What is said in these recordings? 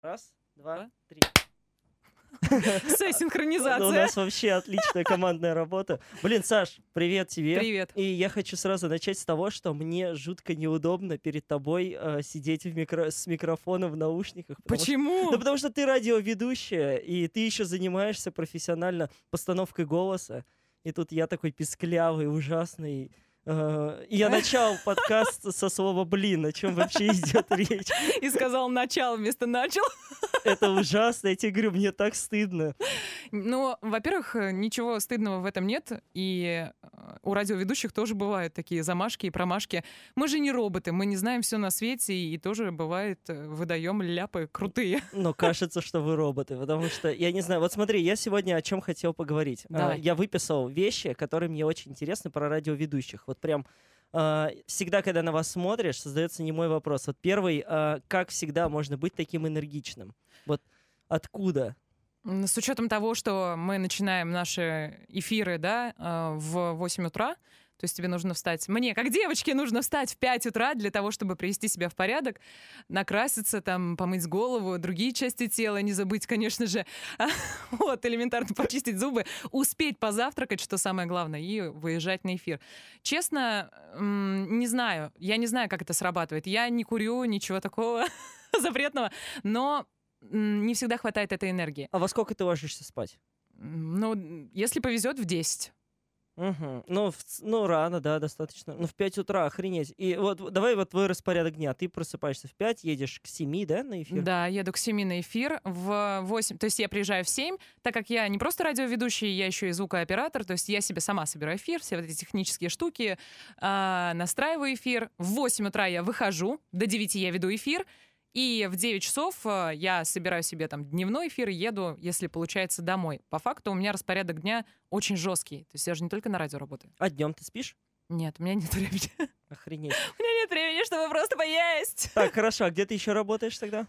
Раз, два, три. Синхронизация. У нас вообще отличная командная работа. Блин, Саш, привет тебе. Привет. И я хочу сразу начать с того, что мне жутко неудобно перед тобой сидеть с микрофоном в наушниках. Почему? Потому что ты радиоведущая, и ты еще занимаешься профессионально постановкой голоса. И тут я такой писклявый, ужасный. И я начал подкаст со слова «блин», о чем вообще идет речь. И сказал «начал» вместо «начал». Это ужасно, я тебе говорю, мне так стыдно. Ну, во-первых, ничего стыдного в этом нет, и у радиоведущих тоже бывают такие замашки и промашки. Мы же не роботы, мы не знаем все на свете, и тоже бывает, выдаем ляпы крутые. Но кажется, что вы роботы, потому что, я не знаю, вот смотри, я сегодня о чем хотел поговорить. Давай. Я выписал вещи, которые мне очень интересны про радиоведущих. Вот прям всегда, когда на вас смотришь, создается немой вопрос. Вот первый, как всегда можно быть таким энергичным? Вот откуда? С учетом того, что мы начинаем наши эфиры, да, в 8 утра, то есть тебе нужно встать. Мне, как девочке, нужно встать в 5 утра для того, чтобы привести себя в порядок, накраситься, там, помыть голову, другие части тела, не забыть, конечно же, вот, элементарно почистить зубы, успеть позавтракать, что самое главное, и выезжать на эфир. Честно, не знаю, я не знаю, как это срабатывает. Я не курю, ничего такого запретного, но не всегда хватает этой энергии. А во сколько ты ложишься спать? Ну, если повезет, в 10. Угу. Ну, рано, да, достаточно. Ну, в 5 утра, охренеть. И вот давай вот твой распорядок дня. Ты просыпаешься в 5, едешь к 7, да, на эфир? Да, еду к 7 на эфир, в 8, то есть я приезжаю в 7, так как я не просто радиоведущий, я еще и звукооператор, то есть я себе сама собираю эфир, все вот эти технические штуки, настраиваю эфир. В 8 утра я выхожу, до 9 я веду эфир, и в 9 часов я собираю себе там дневной эфир и еду, если получается, домой. По факту у меня распорядок дня очень жесткий. То есть я же не только на радио работаю. А днем ты спишь? Нет, у меня нет времени. Охренеть. У меня нет времени, чтобы просто поесть. Так, хорошо. А где ты еще работаешь тогда?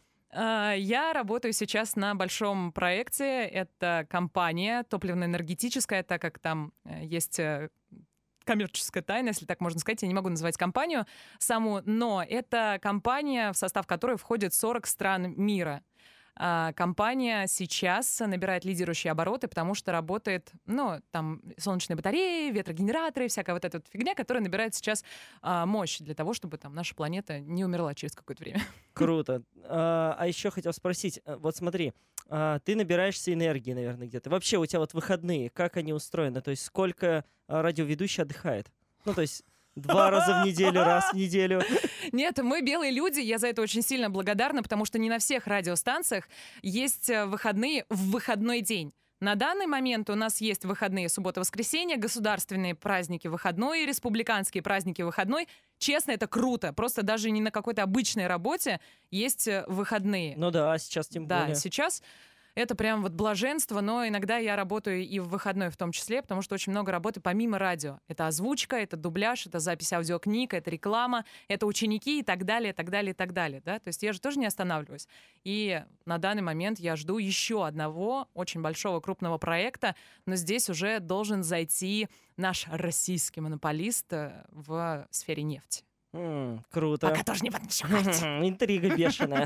Я работаю сейчас на большом проекте. Это компания топливно-энергетическая, так как там есть коммерческая тайна, если так можно сказать. Я не могу называть компанию саму, но это компания, в состав которой входит 40 стран мира. Компания сейчас набирает лидирующие обороты, потому что работает, ну, там, солнечные батареи, ветрогенераторы, всякая вот эта вот фигня, которая набирает сейчас мощь для того, чтобы там наша планета не умерла через какое-то время. Круто. А еще хотел спросить, вот смотри, ты набираешься энергии, наверное, где-то. Вообще у тебя вот выходные, как они устроены? То есть сколько радиоведущий отдыхает? Ну, то есть 2 раза в неделю, раз в неделю? Нет, мы белые люди, я за это очень сильно благодарна, потому что не на всех радиостанциях есть выходные в выходной день. На данный момент у нас есть выходные суббота-воскресенье, государственные праздники выходной, республиканские праздники выходной. Честно, это круто. Просто даже не на какой-то обычной работе есть выходные. Ну да, сейчас тем более. Да, сейчас это прям вот блаженство, но иногда я работаю и в выходной в том числе, потому что очень много работы помимо радио. Это озвучка, это дубляж, это запись аудиокниг, это реклама, это ученики и так далее, и так далее, и так далее. Да? То есть я же тоже не останавливаюсь. И на данный момент я жду еще одного очень большого крупного проекта, но здесь уже должен зайти наш российский монополист в сфере нефти. Круто. Пока тоже не буду ничего говорить. Интрига бешеная.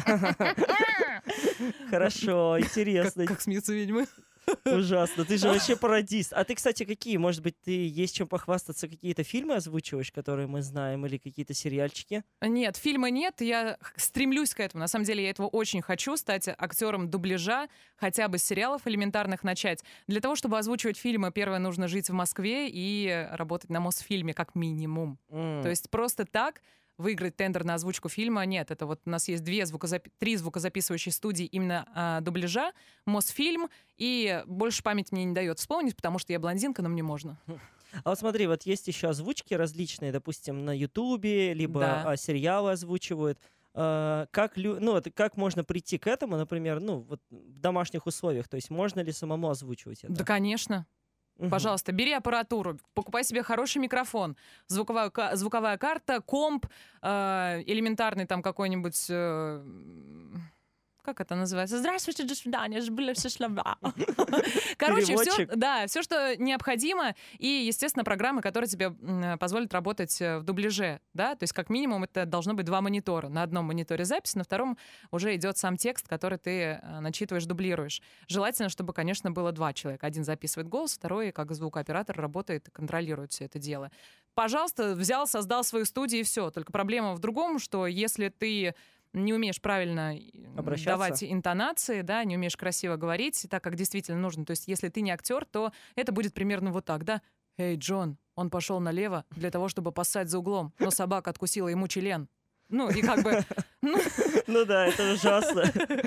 Хорошо, интересно. Как смеются ведьмы. Ужасно. Ты же вообще пародист. А ты, кстати, какие? Может быть, ты есть чем похвастаться? Какие-то фильмы озвучиваешь, которые мы знаем, или какие-то сериальчики? Нет, фильма нет. Я стремлюсь к этому. На самом деле я этого очень хочу, стать актером дубляжа, хотя бы с сериалов элементарных начать. Для того, чтобы озвучивать фильмы, первое, нужно жить в Москве и работать на Мосфильме как минимум. То есть просто так выиграть тендер на озвучку фильма нет. Это вот у нас есть 3 звукозаписывающие студии именно дубляжа, Мосфильм, и больше память мне не дает вспомнить, потому что я блондинка, но мне можно. А вот смотри, вот есть еще озвучки различные, допустим, на Ютубе, либо сериалы озвучивают. Как можно прийти к этому, например, ну, вот в домашних условиях? То есть можно ли самому озвучивать это? Да, конечно. Пожалуйста, бери аппаратуру, покупай себе хороший микрофон, звуковая карта, комп, элементарный там какой-нибудь как это называется? Здравствуйте, до свидания, забыла все слова. Короче, все, что необходимо, и, естественно, программы, которые тебе позволят работать в дубляже, да, то есть как минимум это должно быть 2 монитора. На одном мониторе запись, на втором уже идет сам текст, который ты начитываешь, дублируешь. Желательно, чтобы, конечно, было 2 человека. Один записывает голос, второй, как звукооператор, работает и контролирует все это дело. Пожалуйста, взял, создал свою студию и все. Только проблема в другом, что если ты не умеешь правильно давать интонации, да, не умеешь красиво говорить, так как действительно нужно. То есть если ты не актер, то это будет примерно вот так, да? «Эй, Джон, он пошел налево для того, чтобы поссать за углом, но собака откусила ему член». Ну, и как бы... Ну да, это ужасно.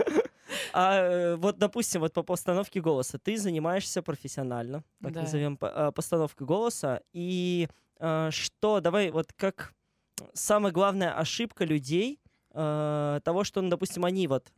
А вот, допустим, вот по постановке голоса ты занимаешься профессионально, так назовем, постановкой голоса, и что, давай, вот как самая главная ошибка людей, того, что, ну, допустим, они вот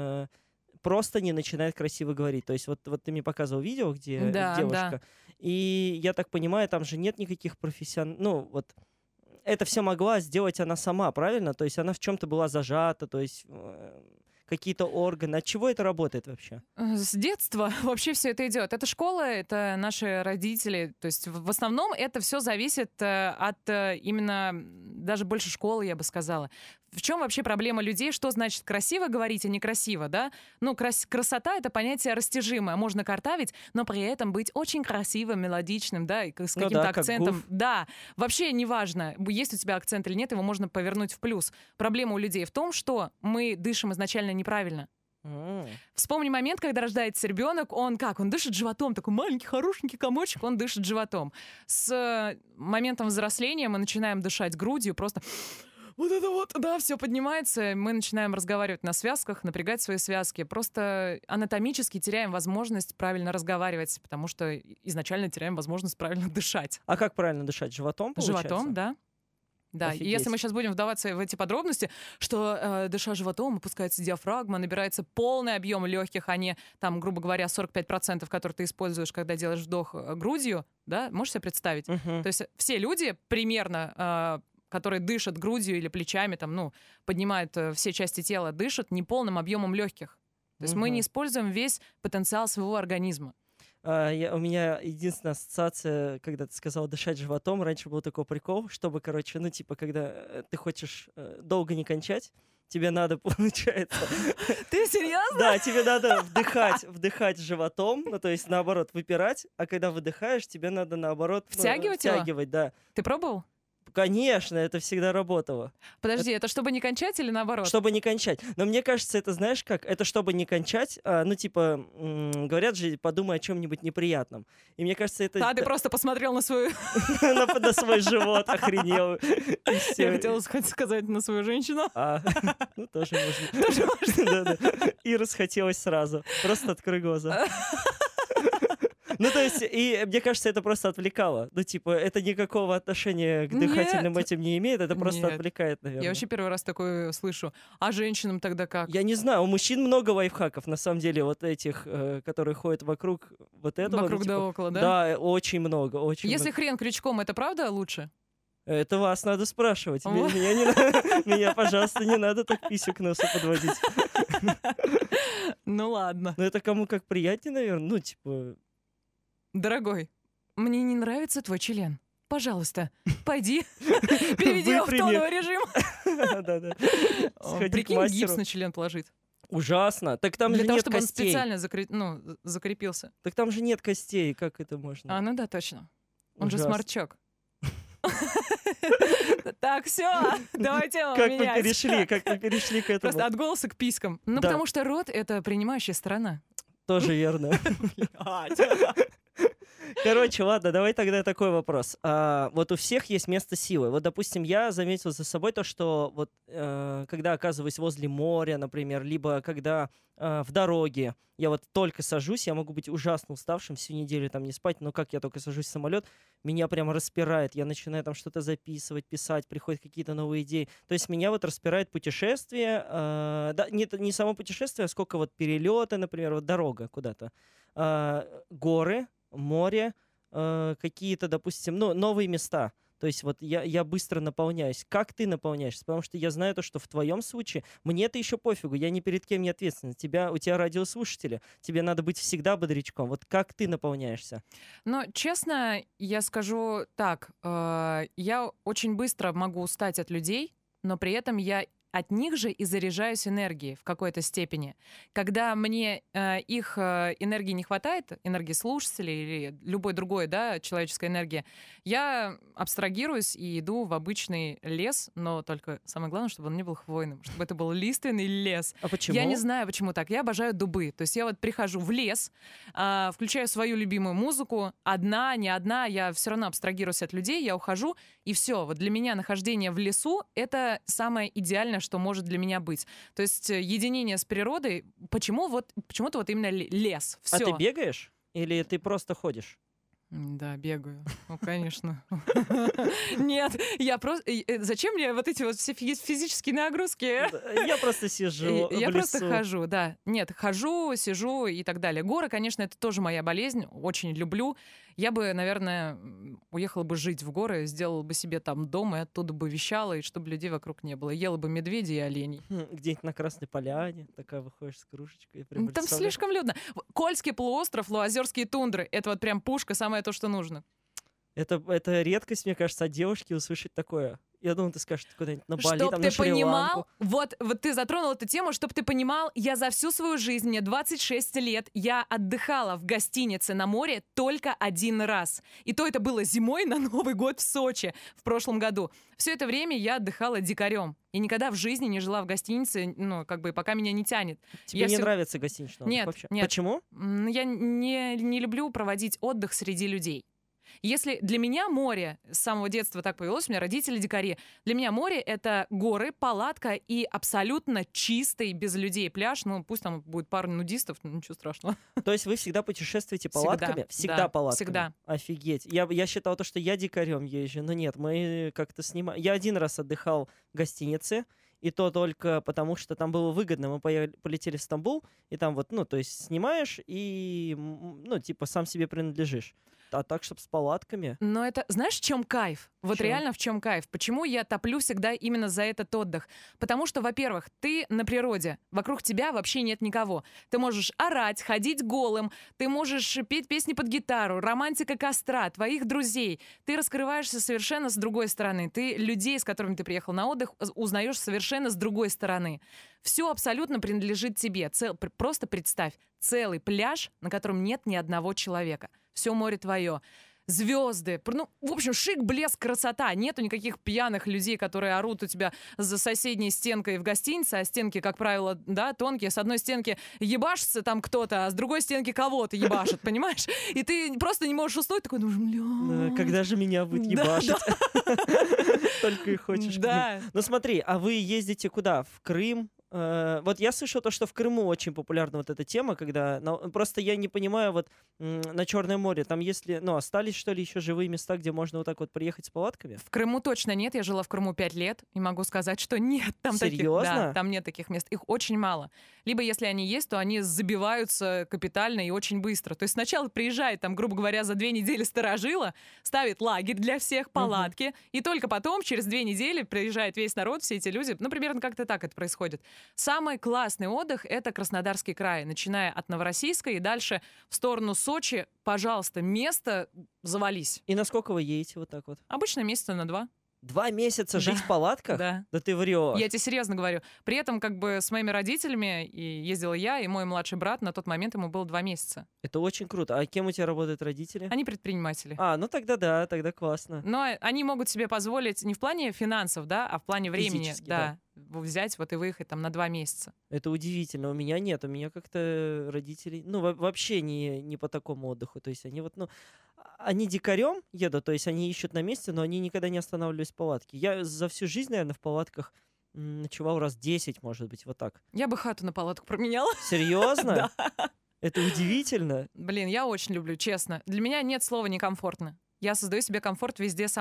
просто не начинают красиво говорить. То есть вот ты мне показывал видео, где девушка, и я так понимаю, там же нет никаких профессионалов, ну, вот это все могла сделать она сама, правильно? То есть она в чем-то была зажата, то есть какие-то органы. От чего это работает вообще? С детства вообще все это идет. Это школа, это наши родители. То есть в основном это все зависит от именно даже больше школы, я бы сказала. В чем вообще проблема людей? Что значит красиво говорить, а некрасиво, да? Ну, красота — это понятие растяжимое. Можно картавить, но при этом быть очень красивым, мелодичным, да, и с каким-то акцентом. Да, вообще неважно, есть у тебя акцент или нет, его можно повернуть в плюс. Проблема у людей в том, что мы дышим изначально неправильно. Вспомни момент, когда рождается ребенок, он дышит животом, такой маленький, хорошенький комочек, он дышит животом. С моментом взросления мы начинаем дышать грудью, просто... Вот это вот, да, все поднимается, мы начинаем разговаривать на связках, напрягать свои связки. Просто анатомически теряем возможность правильно разговаривать, потому что изначально теряем возможность правильно дышать. А как правильно дышать? Животом, получается? Животом, да. Да, и если мы сейчас будем вдаваться в эти подробности, что дыша животом, опускается диафрагма, набирается полный объем легких, а не, там, грубо говоря, 45%, которые ты используешь, когда делаешь вдох грудью, да, можешь себе представить? То есть все люди примерно... которые дышат грудью или плечами, там, ну, поднимают все части тела, дышат неполным объемом легких. То есть мы не используем весь потенциал своего организма. У меня единственная ассоциация, когда ты сказал дышать животом, раньше был такой прикол, чтобы, короче, ну, типа, когда ты хочешь долго не кончать, тебе надо, получается... Ты серьезно? Да, тебе надо вдыхать животом, ну, то есть, наоборот, выпирать, а когда выдыхаешь, тебе надо, наоборот... Втягивать, да. Ты пробовал? Конечно, это всегда работало. Подожди, это чтобы не кончать или наоборот? Чтобы не кончать. Но мне кажется, это, знаешь как, это чтобы не кончать, ну, типа, говорят же, подумай о чем-нибудь неприятном. И мне кажется, это... ты просто посмотрел на свою... На свой живот, охренел. Я хотела сказать на свою женщину. Ну, тоже можно. Тоже можно. И расхотелось сразу. Просто открой глаза. Ну, то есть, и мне кажется, это просто отвлекало. Ну, типа, это никакого отношения к дыхательным этим не имеет, это просто отвлекает, наверное. Я вообще первый раз такое слышу. А женщинам тогда как? Я не знаю, у мужчин много лайфхаков, на самом деле, вот этих, которые ходят вокруг вот этого. Вокруг да около, да? Да, очень много, очень Если много. хрен крючком, это правда лучше? Это вас надо спрашивать. Меня, пожалуйста, не надо так писю к носу подводить. Ну ладно. Ну, это кому как приятнее, наверное. Ну, типа... Дорогой, мне не нравится твой член. Пожалуйста, пойди, переведи его в тоновый режим. Да-да. Прикинь, гипс на член положить. Ужасно. Так там же нет костей. Для того, чтобы он специально закрепился. Так там же нет костей, как это можно? Ну да, точно. Он же сморчок. Так, все, давайте менять. Как мы перешли к этому. Просто от голоса к писькам. Ну, потому что рот — это принимающая сторона. Тоже верно. Короче, ладно, давай тогда такой вопрос. Вот у всех есть место силы. Вот, допустим, я заметил за собой то, что вот когда оказываюсь возле моря, например, либо когда в дороге, я вот только сажусь, я могу быть ужасно уставшим, всю неделю там не спать, но как я только сажусь в самолет, меня прямо распирает. Я начинаю там что-то записывать, писать, приходят какие-то новые идеи. То есть меня вот распирает путешествие, да, не само путешествие, а сколько вот перелеты, например, вот дорога куда-то, горы, море, какие-то, допустим, ну, новые места. То есть вот я быстро наполняюсь. Как ты наполняешься? Потому что я знаю то, что в твоем случае мне-то еще пофигу, я ни перед кем не ответственен. У тебя радиослушатели, тебе надо быть всегда бодрячком. Вот как ты наполняешься? Но, честно, я скажу так, я очень быстро могу устать от людей, но при этом я от них же и заряжаюсь энергией в какой-то степени. Когда мне их энергии не хватает, энергии слушателей или любой другой, да, человеческой энергии, я абстрагируюсь и иду в обычный лес, но только самое главное, чтобы он не был хвойным, чтобы это был лиственный лес. А почему? Я не знаю, почему так. Я обожаю дубы. То есть я вот прихожу в лес, включаю свою любимую музыку, одна, не одна, я все равно абстрагируюсь от людей, я ухожу, и все. Вот для меня нахождение в лесу — это самое идеальное, что может для меня быть. То есть единение с природой. Почему-то вот именно лес. Все. А ты бегаешь? Или ты просто ходишь? Да, бегаю. Ну, конечно. Нет, я просто... Зачем мне вот эти вот все физические нагрузки? Я просто сижу в Я просто лесу. хожу, да. Нет, хожу, сижу и так далее. Горы, конечно, это тоже моя болезнь. Очень люблю. Я бы, наверное, уехала бы жить в горы, сделала бы себе там дом и оттуда бы вещала, и чтобы людей вокруг не было. Ела бы медведей и оленей. Где-нибудь на Красной Поляне, такая выходишь с кружечкой. Прям Там представляю. слишком людно. Кольский полуостров, Луозерские тундры — это вот прям пушка, самое то, что нужно. Это редкость, мне кажется, от девушки услышать такое. Я думаю, ты скажешь, ты куда-нибудь на Бали, Чтоб там, ты на Шри-Ланку. понимал, вот ты затронул эту тему, чтоб ты понимал, я за всю свою жизнь, мне 26 лет, я отдыхала в гостинице на море только один раз. И то это было зимой на Новый год в Сочи в прошлом году. Все это время я отдыхала дикарем. И никогда в жизни не жила в гостинице, пока меня не тянет. Тебе не нравится гостиничный отдых Нет, вообще? нет. Почему? Я не люблю проводить отдых среди людей. Если для меня море, с самого детства так повелось, у меня родители дикари, для меня море — это горы, палатка и абсолютно чистый, без людей пляж. Пусть там будет пару нудистов, ничего страшного. То есть вы всегда путешествуете Всегда, палатками? Всегда да, палатками? всегда. Офигеть. Я считал, что я дикарем езжу, но нет, мы как-то снимаем. Я один раз отдыхал в гостинице, и то только потому, что там было выгодно. Мы полетели в Стамбул, и там то есть снимаешь и, сам себе принадлежишь. А так, чтобы с палатками? Но это, знаешь, в чем кайф? Вот чем? реально в чем кайф? Почему я топлю всегда именно за этот отдых? Потому что, во-первых, ты на природе, вокруг тебя вообще нет никого. Ты можешь орать, ходить голым, ты можешь петь песни под гитару, романтика костра, твоих друзей. Ты раскрываешься совершенно с другой стороны. Ты людей, с которыми ты приехал на отдых, узнаешь совершенно с другой стороны. Все абсолютно принадлежит тебе. Просто представь, целый пляж, на котором нет ни одного человека. Все море твое. Звезды. В общем, шик, блеск, красота. Нету никаких пьяных людей, которые орут у тебя за соседней стенкой в гостинице, а стенки, как правило, да, тонкие. С одной стенки ебашится там кто-то, а с другой стенки кого-то ебашит, понимаешь? И ты просто не можешь уснуть, такой, Когда же меня будет ебашить? Только и хочешь. Да. Ну смотри, а вы ездите куда? В Крым? Вот я слышал то, что в Крыму очень популярна вот эта тема, когда... Просто я не понимаю, на Черное море, там остались, что ли, еще живые места, где можно вот так вот приехать с палатками? В Крыму точно нет. Я жила в Крыму 5 лет и могу сказать, что нет там таких. Серьезно? Да, там нет таких мест. Их очень мало. Либо если они есть, то они забиваются капитально и очень быстро. То есть сначала приезжает, там, грубо говоря, за 2 недели старожила, ставит лагерь для всех, палатки, и только потом, через 2 недели, приезжает весь народ, все эти люди. Примерно как-то так это происходит. Самый классный отдых — это Краснодарский край, начиная от Новороссийска и дальше в сторону Сочи. Пожалуйста, место завались. И насколько вы едете вот так вот? Обычно месяца на 2. 2 месяца жить Да. в палатках? Да. Да ты врешь. Я тебе серьезно говорю. При этом с моими родителями и ездила я, и мой младший брат, на тот момент ему было 2 месяца. Это очень круто. А кем у тебя работают родители? Они предприниматели. Тогда да, тогда классно. Но они могут себе позволить не в плане финансов, да, а в плане времени. Физически, Да. Взять и выехать там на 2 месяца. Это удивительно. У меня нет. У меня как-то родители... вообще не по такому отдыху. То есть они они дикарем едут, то есть они ищут на месте, но они никогда не останавливались в палатке. Я за всю жизнь, наверное, в палатках ночевал раз 10, может быть, вот так. Я бы хату на палатку променяла. Серьезно? Да. Это удивительно. Блин, я очень люблю, честно. Для меня нет слова некомфортно. Я создаю себе комфорт везде сама.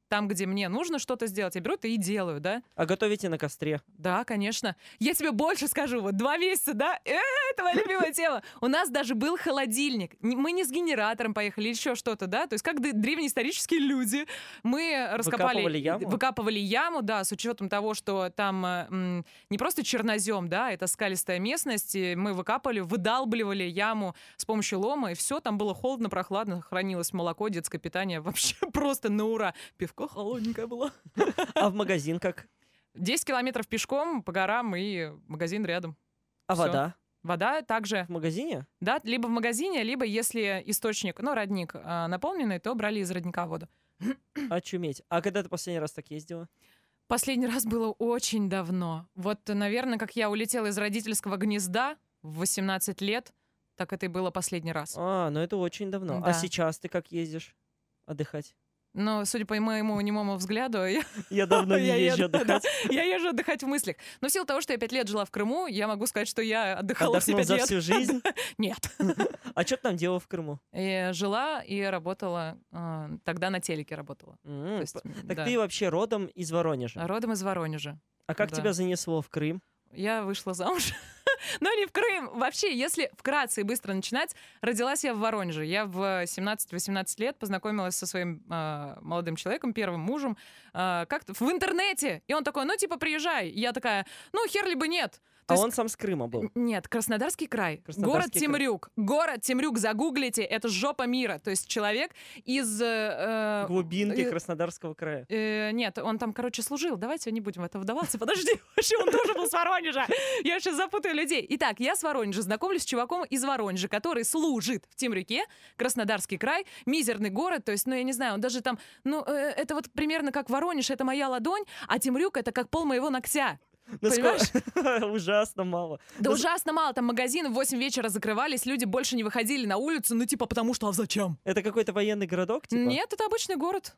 там, где мне нужно что-то сделать, я беру это и делаю, да. А готовите на костре? Да, конечно. Я тебе больше скажу, вот 2 месяца, да, это моя любимая тема. У нас даже был холодильник. Мы не с генератором поехали или еще что-то, да, то есть как древнеисторические люди. Мы выкапывали яму, да, с учетом того, что там не просто чернозем, да, это скалистая местность, и мы выдалбливали яму с помощью лома, и все, там было холодно, прохладно, хранилось молоко, детское питание, вообще просто на ура. Пивко холодненькое было. А в магазин как? 10 километров пешком по горам и магазин рядом. А Всё. вода? Вода также. В магазине? Да, либо в магазине, либо если источник, ну, родник наполненный, то брали из родника воду. Очуметь. А когда ты последний раз так ездила? Последний раз было очень давно. Вот, наверное, как я улетела из родительского гнезда в 18 лет, так это и было последний раз. Ну это очень давно. Да. А сейчас ты как ездишь отдыхать? Но, судя по моему немому взгляду, Я давно не езжу отдыхать. я езжу отдыхать в мыслях. Но в силу того, что я 5 лет жила в Крыму, я могу сказать, что я отдыхала все Отдохнул 5 за лет. всю жизнь? Нет. А что ты там делал в Крыму? И жила и работала, тогда на телеке работала. То есть, Так да. ты вообще родом из Воронежа. Родом из Воронежа. А как да. тебя занесло в Крым? Я вышла замуж. Но не в Крым. Вообще, если вкратце и быстро начинать, родилась я в Воронеже. Я в 17-18 лет познакомилась со своим молодым человеком, первым мужем, как-то в интернете. И он такой, ну, типа, приезжай. И я такая, ну, хер ли бы нет. А он сам с Крыма был? Нет, Краснодарский край. Город Темрюк. Город Темрюк, загуглите, это жопа мира. То есть человек из... Глубинки Краснодарского края. Нет, он там, короче, служил. Давайте не будем в это вдаваться. Подожди, вообще он тоже был с Воронежа. Я сейчас запутаю людей. Итак, я с Воронежа знакомлюсь с чуваком из Воронежа, который служит в Темрюке, Краснодарский край, мизерный город. То есть, ну, я не знаю, он даже там... Ну, это вот примерно как Воронеж, это моя ладонь, а Темрюк — это как пол моего ногтя. Понимаешь? Ужасно мало. Да ужасно мало. Там магазины в 8 вечера закрывались, люди больше не выходили на улицу, ну типа потому что, а зачем? Это какой-то военный городок, типа? Нет, это обычный город.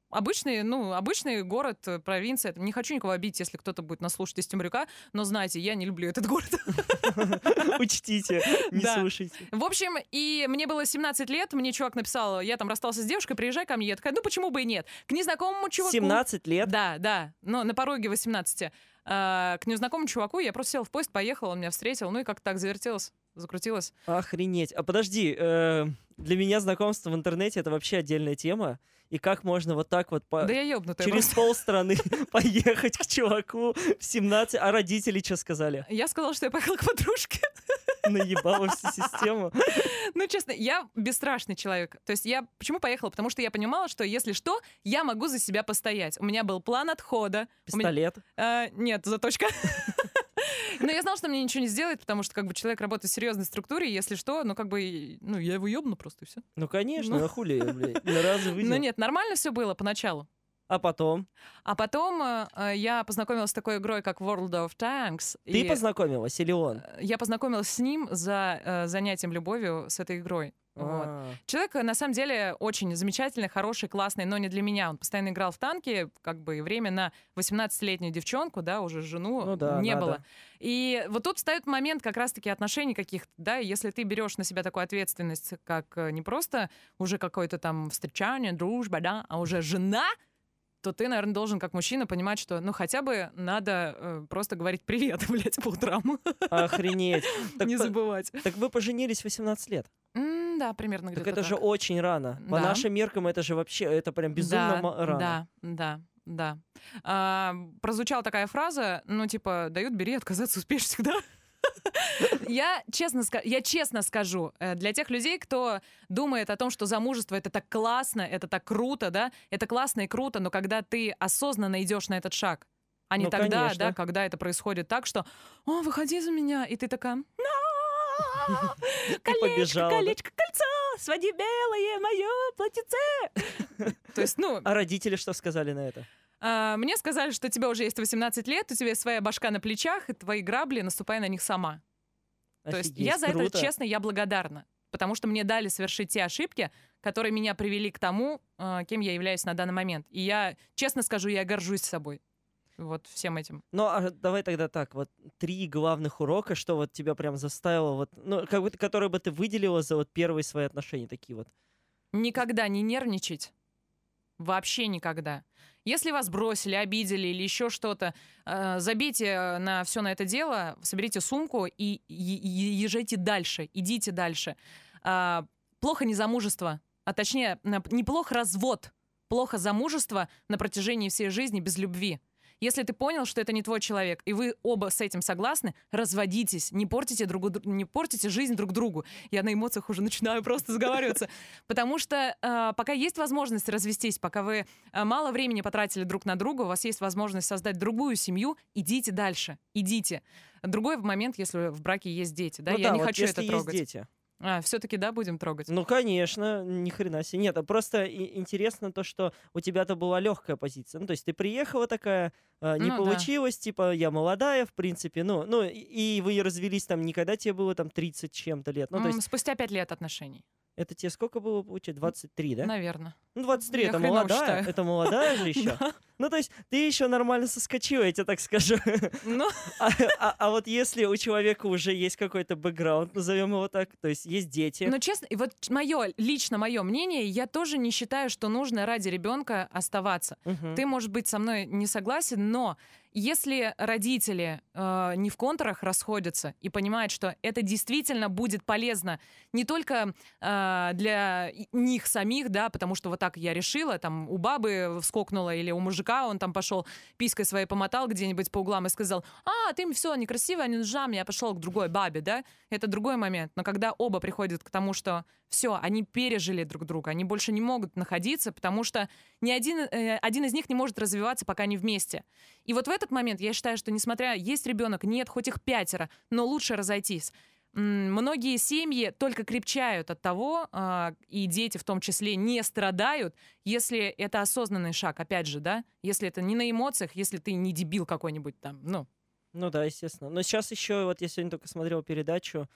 Обычный город, провинция. Не хочу никого обидеть, если кто-то будет нас слушать из Темрюка, но знаете, я не люблю этот город. Учтите, не слушайте. В общем, и мне было 17 лет, мне чувак написал, я там расстался с девушкой, приезжай ко мне. Я такая, ну почему бы и нет? К незнакомому чуваку... 17 лет? Да, но на пороге 18. К незнакомому чуваку я просто села в поезд, поехала, он меня встретил, ну и как-то так завертелось, закрутилось. Охренеть. А подожди, для меня знакомство в интернете — это вообще отдельная тема. И как можно вот так вот Да я ёбнутая через просто. полстраны поехать к чуваку в 17, а родители что сказали? Я сказала, что я поехала к подружке. Наебала всю систему. Ну, честно, я бесстрашный человек. То есть я почему поехала? Потому что я понимала, что если что, я могу за себя постоять. У меня был план отхода. Пистолет? Нет, заточка. Но я знала, что мне ничего не сделает, потому что как бы человек работает в серьезной структуре, если что, ну как бы, ну я его ёбну просто и все. Ну конечно, на хули, блядь, ни разу выйдет. Ну нет, нормально все было поначалу. А потом? А потом я познакомилась с такой игрой, как World of Tanks. Ты познакомилась или он? Я познакомилась с ним за занятием любовью с этой игрой. Вот. Человек, на самом деле, очень замечательный, хороший, классный, но не для меня. Он постоянно играл в танки, как бы, и время на 18-летнюю девчонку, да, уже жену не было. И вот тут встает момент как раз-таки отношений каких-то, да, если ты берешь на себя такую ответственность, как не просто уже какое-то там встречание, дружба, да, а уже жена, то ты, наверное, должен как мужчина понимать, что, ну, хотя бы надо просто говорить привет, блядь, по утрам. Охренеть. Не забывать. Так вы поженились в 18 лет? Да, примерно где-то так. Это же очень рано. По нашим меркам это же вообще, это прям безумно рано. Да. Прозвучала такая фраза, ну, типа, дают, бери, отказаться успеешь всегда. Я честно скажу, для тех людей, кто думает о том, что замужество — это так классно, это так круто, да, это классно и круто, но когда ты осознанно идешь на этот шаг, а не тогда, конечно, да, когда это происходит так, что «О, выходи за меня», и ты такая «Колечко, колечко, кольцо, своди белое мое платьице». То есть, ну... А родители что сказали на это? Мне сказали, что тебе уже есть 18 лет, у тебя своя башка на плечах, и твои грабли, наступай на них сама. То есть я за это, честно, я благодарна. Потому что мне дали совершить те ошибки, которые меня привели к тому, кем я являюсь на данный момент. И я, честно скажу, я горжусь собой. Вот всем этим. Ну, а давай тогда так, вот 3 главных урока, что вот тебя прям заставило, вот, ну, как будто, которые бы ты выделила за вот первые свои отношения такие вот. Никогда не нервничать. Вообще никогда. Если вас бросили, обидели или еще что-то, забейте на все на это дело, соберите сумку и езжайте дальше, идите дальше. Плохо не замужество, а точнее, неплохо развод, плохо замужество на протяжении всей жизни без любви. Если ты понял, что это не твой человек, и вы оба с этим согласны, разводитесь, не портите жизнь друг другу. Я на эмоциях уже начинаю просто заговариваться. Потому что пока есть возможность развестись, пока вы мало времени потратили друг на друга, у вас есть возможность создать другую семью, идите дальше, идите. Другой момент, если в браке есть дети, да, Ну я да, не вот хочу если это есть трогать. дети. Все-таки, да, будем трогать? Ну, конечно, ни хрена себе. Нет, а просто интересно то, что у тебя-то была легкая позиция. Ну, то есть ты приехала такая, не Ну да. получилось, типа, я молодая, в принципе, ну, и вы развелись там не когда тебе было там 30 чем-то лет. Ну, то есть Спустя 5 лет отношений. это тебе сколько было, получается? 23, да? Наверное. Ну, 23, Я это хреново молодая, считаю. это молодая же еще. Да. Ну, то есть ты еще нормально соскочила, я тебе так скажу. Ну, А вот если у человека уже есть какой-то бэкграунд, назовем его так, то есть есть дети. но честно, и вот лично мое мнение, я тоже не считаю, что нужно ради ребенка оставаться. Мгм. Ты, может быть, со мной не согласен, но если родители не в контрах расходятся и понимают, что это действительно будет полезно не только для них самих, да, потому что вот так я решила, там у бабы вскокнула или у мужика он там пошел писькой своей помотал где-нибудь по углам и сказал: ты все некрасивая, не нужна мне, я пошел к другой бабе, да, это другой момент. Но когда оба приходят к тому, что все, они пережили друг друга, они больше не могут находиться, потому что ни один из них не может развиваться, пока они вместе. И вот в этот момент я считаю, что несмотря есть ребенок, нет, хоть их 5, но лучше разойтись. Многие семьи только крепчают от того, и дети в том числе не страдают, если это осознанный шаг, опять же, да, если это не на эмоциях, если ты не дебил какой-нибудь там, ну. Ну да, естественно. Но сейчас еще, вот я сегодня только смотрел передачу,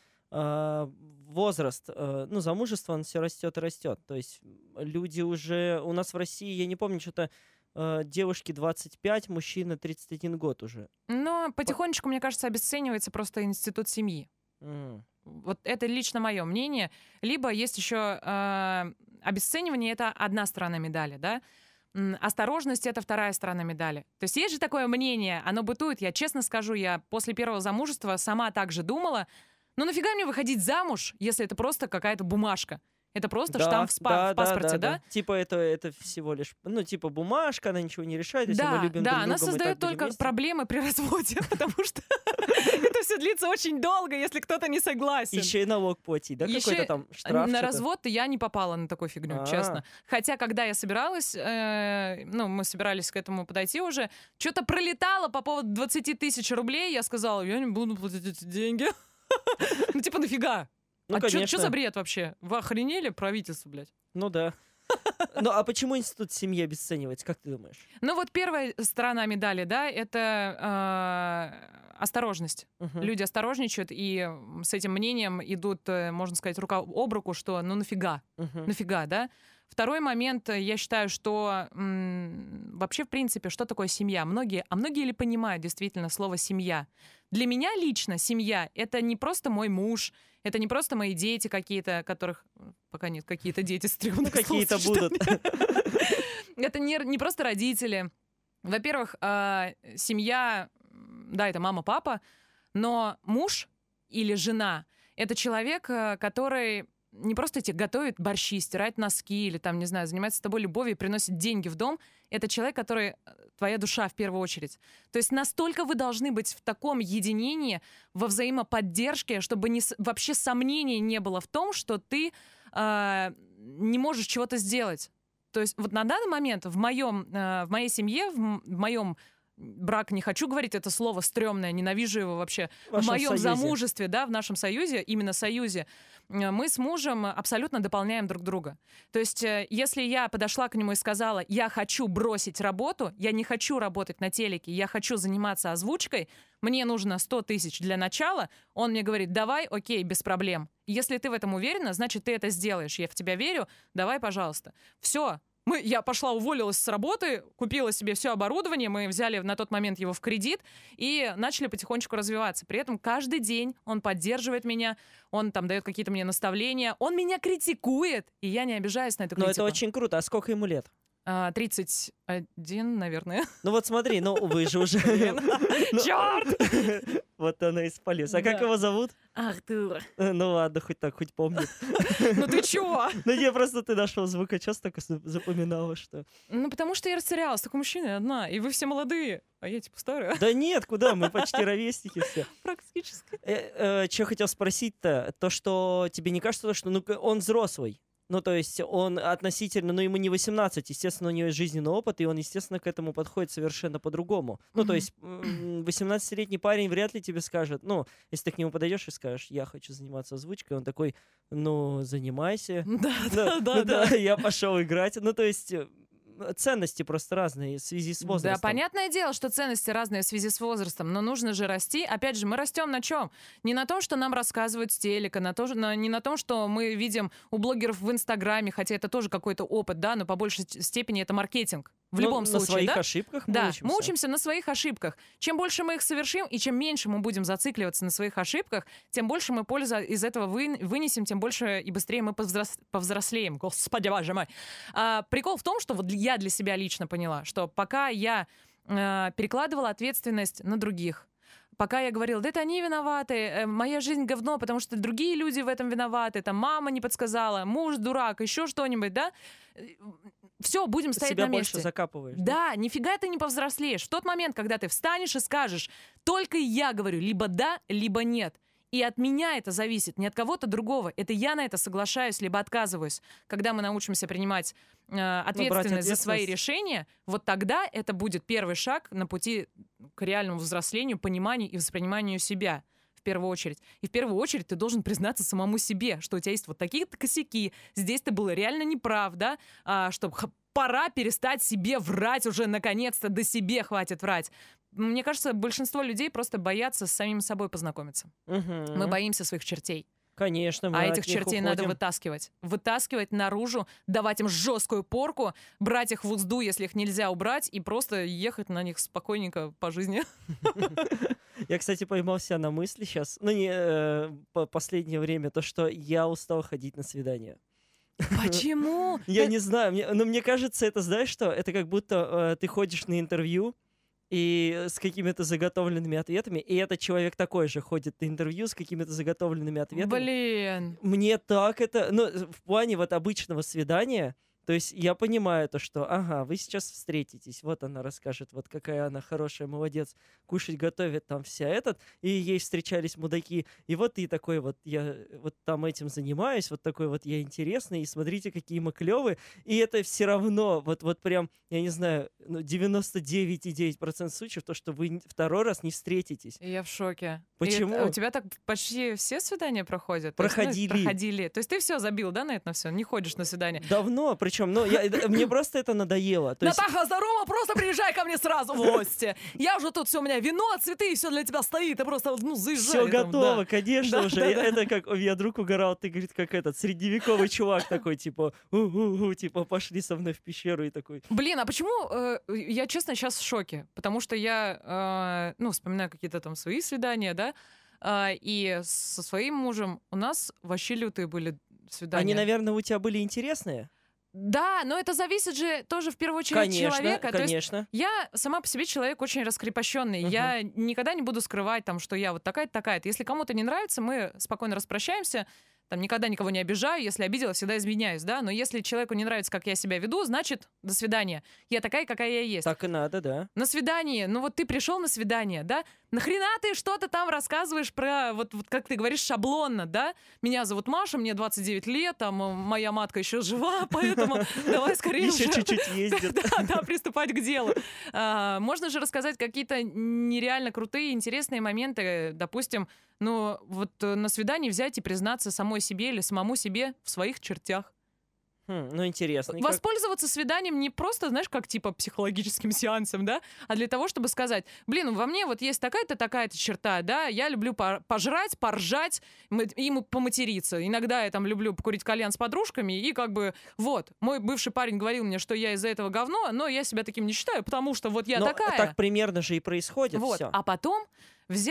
возраст, ну, замужество, он все растет и растет. То есть люди уже, у нас в России, я не помню, что-то девушки 25, мужчина 31 год уже. Но потихонечку, мне кажется, обесценивается просто институт семьи. М. Вот это лично мое мнение. Либо есть еще обесценивание, это одна сторона медали, да? Осторожность — это вторая сторона медали. То есть есть же такое мнение, оно бытует, я честно скажу, я после первого замужества сама так же думала, ну нафига мне выходить замуж, если это просто какая-то бумажка? Это просто штамп в паспорте, да? Типа это всего лишь, ну, типа бумажка, она ничего не решает, если мы любим друг Да, друга, она мы создает так будем только вместе. проблемы при разводе, потому что это все длится очень долго, если кто-то не согласен. Еще и налог платить, да, Ещё какой-то там штраф. на что-то? развод я не попала на такую фигню, честно. Хотя, когда я собиралась, ну, мы собирались к этому подойти уже, что-то пролетало по поводу 20 тысяч рублей, я сказала, я не буду платить эти деньги. Ну, типа, нафига? Ну, А что конечно. за бред вообще? Вы охренели, правительство, блядь? Ну да. Ну а почему институт семьи обесценивается, как ты думаешь? Ну, вот первая сторона медали, да, это осторожность. Мгм. Люди осторожничают, и с этим мнением идут, можно сказать, рука об руку, что ну нафига? Мгм. Нафига, да? Второй момент, я считаю, что вообще, в принципе, что такое семья? Многие ли понимают действительно слово «семья»? Для меня лично семья — это не просто мой муж, это не просто мои дети какие-то, которых пока нет, какие-то дети стрёмные. Ну, какие-то будут. Это не просто родители. Во-первых, семья, да, это мама, папа, но муж или жена — это человек, который не просто тебе готовит борщи, стирает носки или там, не знаю, занимается с тобой любовью и приносит деньги в дом. Это человек, который твоя душа в первую очередь. То есть настолько вы должны быть в таком единении, во взаимоподдержке, чтобы вообще сомнений не было в том, что ты не можешь чего-то сделать. То есть вот на данный момент в моей семье, в моем брак, не хочу говорить это слово стрёмное, ненавижу его вообще. В моем замужестве, да, в нашем союзе, именно союзе, мы с мужем абсолютно дополняем друг друга. То есть если я подошла к нему и сказала, я хочу бросить работу, я не хочу работать на телеке, я хочу заниматься озвучкой, мне нужно 100 тысяч для начала, он мне говорит, давай, окей, без проблем. Если ты в этом уверена, значит, ты это сделаешь, я в тебя верю, давай, пожалуйста. Все. Я пошла, уволилась с работы, купила себе все оборудование, мы взяли на тот момент его в кредит и начали потихонечку развиваться. При этом каждый день он поддерживает меня, он там дает какие-то мне наставления, он меня критикует, и я не обижаюсь на эту критику. Но это очень круто. А сколько ему лет? 31, наверное. Ну вот смотри, ну вы же уже... Черт! Вот она и спалилась. А как Да. его зовут? Артур. Ну ладно, хоть так, хоть помнит. Ну ты чё? Ну не, просто ты нашел звукочёс, так и запоминала, что... Ну потому что я растерялась. Такой мужчина одна, и вы все молодые. А я типа старая. Да нет, куда, мы почти ровесники все. Практически. Что хотел спросить-то, то, что тебе не кажется, что ну, он взрослый? Ну, то есть он относительно, ну, ему не 18, естественно, у него есть жизненный опыт, и он, естественно, к этому подходит совершенно по-другому. Ну, то есть 18-летний парень вряд ли тебе скажет, ну, если ты к нему подойдешь и скажешь, я хочу заниматься озвучкой, он такой, ну, занимайся. Да, я пошел играть. Ну, то есть ценности просто разные в связи с возрастом. Да, понятное дело, что ценности разные в связи с возрастом, но нужно же расти. Опять же, мы растем на чем? Не на том, что нам рассказывают с телека, не на том, что мы видим у блогеров в Инстаграме, хотя это тоже какой-то опыт, да, но по большей степени это маркетинг. В любом случае, на своих да? ошибках мы Да, учимся. мы учимся на своих ошибках. Чем больше мы их совершим, и чем меньше мы будем зацикливаться на своих ошибках, тем больше мы пользу из этого вынесем, тем больше и быстрее мы повзрослеем. Господи, боже мой. Прикол в том, что вот я для себя лично поняла, что пока я перекладывала ответственность на других, пока я говорила, да это они виноваты, моя жизнь говно, потому что другие люди в этом виноваты, там мама не подсказала, муж дурак, еще что-нибудь, да? Все, будем стоять себя на месте. больше закапываешь. Да, нифига ты не повзрослеешь. В тот момент, когда ты встанешь и скажешь, только я говорю либо да, либо нет. И от меня это зависит, не от кого-то другого. Это я на это соглашаюсь, либо отказываюсь. Когда мы научимся принимать ответственность за свои решения, вот тогда это будет первый шаг на пути к реальному взрослению, пониманию и восприниманию себя. В первую очередь. И в первую очередь ты должен признаться самому себе, что у тебя есть вот такие-то косяки, здесь ты был реально неправ, да, что пора перестать себе врать уже, наконец-то, да себе хватит врать. Мне кажется, большинство людей просто боятся с самим собой познакомиться. Мы боимся своих чертей. Конечно, мы этих чертей надо вытаскивать. Вытаскивать наружу, давать им жесткую порку, брать их в узду, если их нельзя убрать, и просто ехать на них спокойненько по жизни. Я, кстати, поймал себя на мысли сейчас, ну, не последнее время, то, что я устал ходить на свидания. Почему? Я не знаю, но мне кажется, это, знаешь что, это как будто ты ходишь на интервью, и с какими-то заготовленными ответами, и этот человек такой же ходит на интервью с какими-то заготовленными ответами. Блин. Мне так это... Ну, в плане вот обычного свидания, то есть я понимаю то, что, ага, вы сейчас встретитесь, вот она расскажет, вот какая она хорошая, молодец, кушать готовит там вся этот, и ей встречались мудаки, и вот ты такой вот, я вот там этим занимаюсь, вот такой вот я интересный, и смотрите, какие мы клевые, и это все равно, вот прям, я не знаю, 99,9% случаев, то, что вы второй раз не встретитесь. Я в шоке. Почему? У тебя так почти все свидания проходят? Проходили. Проходили. То есть ты все забил, да, на это все? Не ходишь на свидание? Давно, причем, ну, мне просто это надоело. Натаха, здорово, просто приезжай ко мне сразу в гости. Я уже тут все, у меня вино, цветы, и все для тебя стоит, ты просто, заезжай. Все готово, конечно, уже. Это как, у меня друг угорал, ты, говорит, как этот средневековый чувак такой, типа, типа, пошли со мной в пещеру и такой. Блин, а почему, я, честно, сейчас в шоке, потому что я, вспоминаю какие-то там свои свидания, да, и со своим мужем у нас вообще лютые были свидания. Они, наверное, у тебя были интересные? Да, но это зависит же тоже в первую очередь от человека. Конечно. То есть я сама по себе человек очень раскрепощенный. Я никогда не буду скрывать, там, что я вот такая-то, такая-то. Если кому-то не нравится, мы спокойно распрощаемся. Там, никогда никого не обижаю, если обидела, всегда извиняюсь, да, но если человеку не нравится, как я себя веду, значит, до свидания. Я такая, какая я есть. Так и надо, да. На свидание, ну вот ты пришел на свидание, да, нахрена ты что-то там рассказываешь про, вот как ты говоришь, шаблонно, да, меня зовут Маша, мне 29 лет, там, моя матка еще жива, поэтому давай скорее еще уже... чуть-чуть ездит. Да, приступать к делу. Можно же рассказать какие-то нереально крутые, интересные моменты, допустим, ну, вот на свидании взять и признаться самой себе или самому себе в своих чертях. Ну, интересно. Воспользоваться свиданием не просто, знаешь, как типа психологическим сеансом, да, а для того, чтобы сказать, блин, во мне вот есть такая-то, такая-то черта, да, я люблю пожрать, поржать и поматериться. Иногда я там люблю покурить кальян с подружками, и как бы, вот, мой бывший парень говорил мне, что я из-за этого говно, но я себя таким не считаю, потому что вот я такая. Так примерно же и происходит вот. все. А потом взять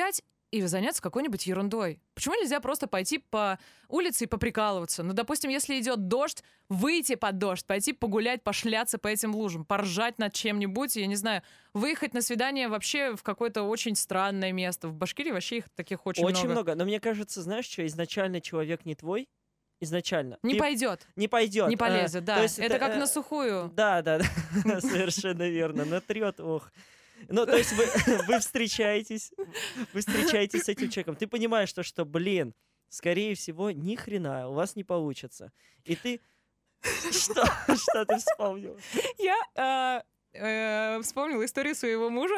и заняться какой-нибудь ерундой. Почему нельзя просто пойти по улице и поприкалываться? Ну, допустим, если идет дождь, выйти под дождь, пойти погулять, пошляться по этим лужам, поржать над чем-нибудь, я не знаю, выехать на свидание вообще в какое-то очень странное место. В Башкирии вообще их таких очень много. Но мне кажется, знаешь, что изначально человек не твой, изначально. Не пойдет. Не пойдет. Не полезет, да. То есть это как на сухую. Да, совершенно верно. Натрет, ох. Ну, то есть вы встречаетесь с этим человеком. Ты понимаешь, что, блин, скорее всего, ни хрена у вас не получится. И ты... Что ты вспомнила? Я вспомнила историю своего мужа.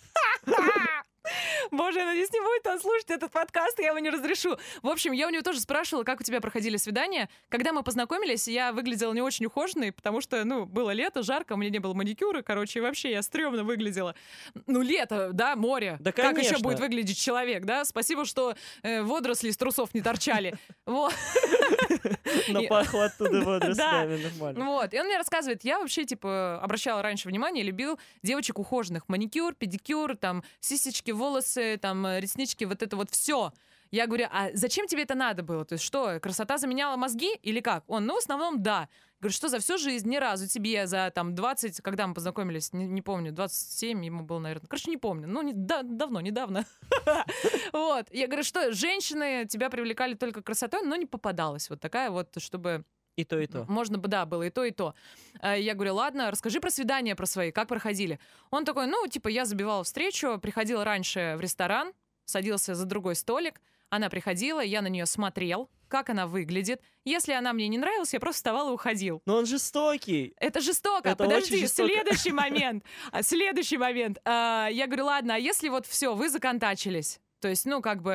Боже, я надеюсь, не будет он слушать этот подкаст, я его не разрешу. В общем, я у него тоже спрашивала, как у тебя проходили свидания. Когда мы познакомились, я выглядела не очень ухоженной, потому что, было лето, жарко, у меня не было маникюра, короче, и вообще я стрёмно выглядела. Лето, да, море. Да, как конечно. еще будет выглядеть человек, да? Спасибо, что водоросли из трусов не торчали. Вот. Напахло оттуда водорослями, нормально. Вот, и он мне рассказывает, я вообще, обращала раньше внимание, любил девочек ухоженных. Маникюр, педикюр, там, сисечки, волосы, там, реснички, вот это вот все. Я говорю, а зачем тебе это надо было? То есть что, красота заменяла мозги или как? Он, в основном, да. Говорю, что за всю жизнь ни разу тебе за 20, когда мы познакомились, не помню, 27 ему было, наверное. Короче, не помню. Недавно. Вот. Я говорю, что женщины тебя привлекали только красотой, но не попадалась. Вот такая вот, чтобы... И то, и то. Можно бы, да, было и то, и то. Я говорю, ладно, расскажи про свидания про свои, как проходили. Он такой, я забивала встречу, приходила раньше в ресторан, садился за другой столик, она приходила, я на нее смотрел, как она выглядит. Если она мне не нравилась, я просто вставал и уходил. Но он жестокий. Это жестоко. Это Подожди, очень жестоко. Следующий момент. Я говорю, ладно, а если вот все, вы законтачились? То есть,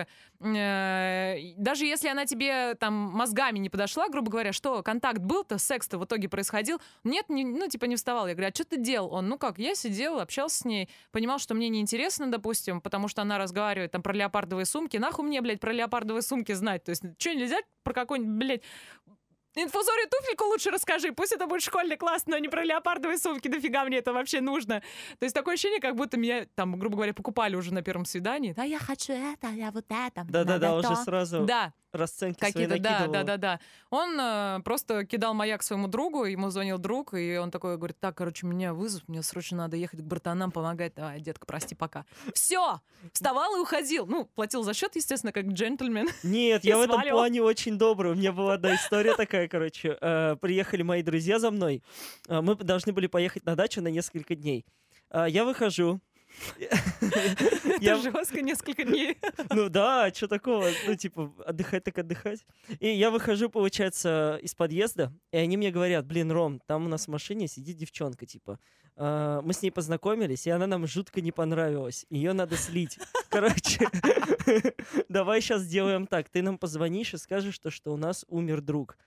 даже если она тебе там мозгами не подошла, грубо говоря, что контакт был-то, секс-то в итоге происходил, нет, не вставал. Я говорю, а что ты делал? Он, я сидел, общался с ней, понимал, что мне неинтересно, допустим, потому что она разговаривает там про леопардовые сумки. Нахуй мне, блядь, про леопардовые сумки знать? То есть, что, нельзя про какой-нибудь, блядь, инфузорию туфельку лучше расскажи, пусть это будет школьный класс, но не про леопардовые сумки, дофига мне это вообще нужно. То есть такое ощущение, как будто меня там, грубо говоря, покупали уже на первом свидании. Да, я хочу это, я вот это. Да, уже сразу да. расценки Какие-то, свои накидывал. Да. Он просто кидал маяк своему другу, ему звонил друг, и он такой говорит, так, короче, меня вызов, мне срочно надо ехать к братанам помогать. Давай, детка, прости, пока. Все! Вставал и уходил. Платил за счет, естественно, как джентльмен. Нет, я в этом плане очень добрый. У меня была одна история такая, короче. Приехали мои друзья за мной. Мы должны были поехать на дачу на несколько дней. Я выхожу. Это жестко, несколько дней. Ну да, что такого? Отдыхать так отдыхать. И я выхожу, получается, из подъезда, и они мне говорят, блин, Ром, там у нас в машине сидит девчонка, мы с ней познакомились, и она нам жутко не понравилась. Ее надо слить. Короче, давай сейчас сделаем так. Ты нам позвонишь и скажешь, что у нас умер друг.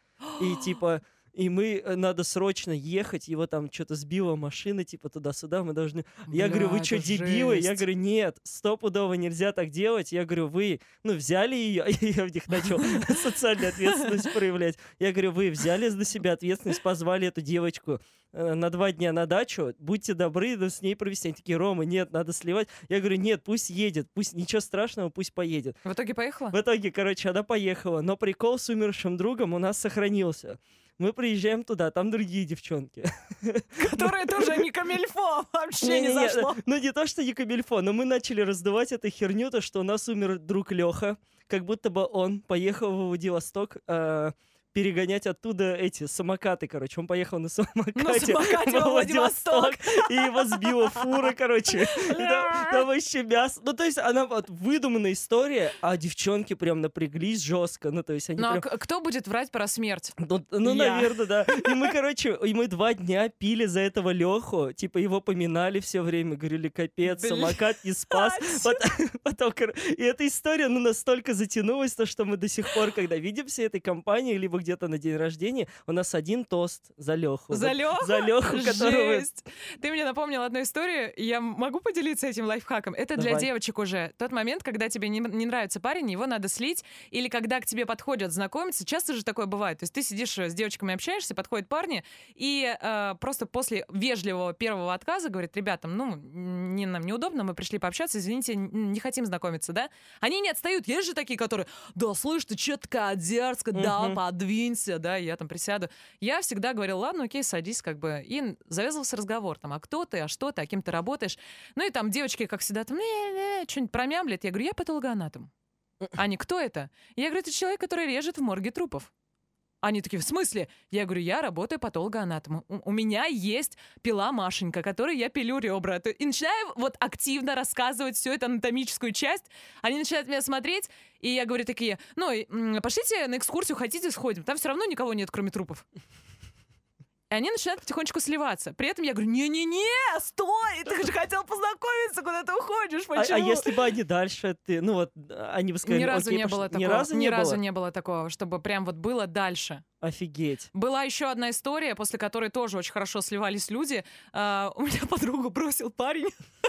И мы, надо срочно ехать, его там что-то сбила машина, туда-сюда, мы должны... Я говорю, вы что, дебилы? Я говорю, нет, стопудово нельзя так делать. Я говорю, вы, взяли ее, я в них начал социальную ответственность проявлять. Я говорю, вы взяли на себя ответственность, позвали эту девочку на 2 дня на дачу, будьте добры, с ней провести. Они такие, Рома, нет, надо сливать. Я говорю, нет, пусть едет, пусть, ничего страшного, пусть поедет. В итоге поехала? В итоге, она поехала, но прикол с умершим другом у нас сохранился. Мы приезжаем туда, там другие девчонки. Которые тоже не камильфо, вообще не зашло. Не то, что не камильфо, но мы начали раздувать эту херню, что у нас умер друг Леха, как будто бы он поехал в Владивосток перегонять оттуда эти самокаты, короче. Он поехал на самокате во Владивосток. И его сбила фура, короче. Там вообще мясо. То есть она выдуманная история, а девчонки прям напряглись жестко. То есть они прям... кто будет врать про смерть? Наверное, да. И мы 2 дня пили за этого Леху, его поминали все время, говорили, капец, самокат не спас. Потом, и эта история, настолько затянулась, что мы до сих пор, когда видимся этой компанией, либо где-то на день рождения, у нас один тост за Леху. За Леху? За Леху, которого... Жесть! Ты мне напомнил одну историю, я могу поделиться этим лайфхаком? Это для Давай. девочек уже. Тот момент, когда тебе не нравится парень, его надо слить, или когда к тебе подходят знакомиться, часто же такое бывает. То есть ты сидишь с девочками, общаешься, подходят парни, и просто после вежливого первого отказа говорит: ребятам, ну, нам неудобно, мы пришли пообщаться, извините, не хотим знакомиться, да? Они не отстают. Есть же такие, которые: да, слышь, ты чё такая дерзкая, да, подвинься, да, я там присяду. Я всегда говорила: ладно, окей, садись, как бы. И завязывался разговор, там, а кто ты, а что ты, а кем ты работаешь. Ну и там девочки, как всегда, там, что-нибудь промямлят. Я говорю: я патологоанатом. Они: кто это? Я говорю: это человек, который режет в морге трупов. Они такие: в смысле? Я говорю: я работаю патологоанатомом. У меня есть пила Машенька, которой я пилю ребра. И начинаю вот активно рассказывать всю эту анатомическую часть. Они начинают меня смотреть, и я говорю такие: ну, пошлите на экскурсию, хотите, сходим. Там все равно никого нет, кроме трупов. И они начинают потихонечку сливаться. При этом я говорю: не-не-не, стой, ты же хотел познакомиться, куда ты уходишь, почему? А если бы они дальше, ну вот, они бы сказали: Ни разу окей, не было пошли. такого. Ни разу не было такого, чтобы прям вот было дальше. Офигеть. Была еще одна история, после которой тоже очень хорошо сливались люди. У меня подругу бросил парень.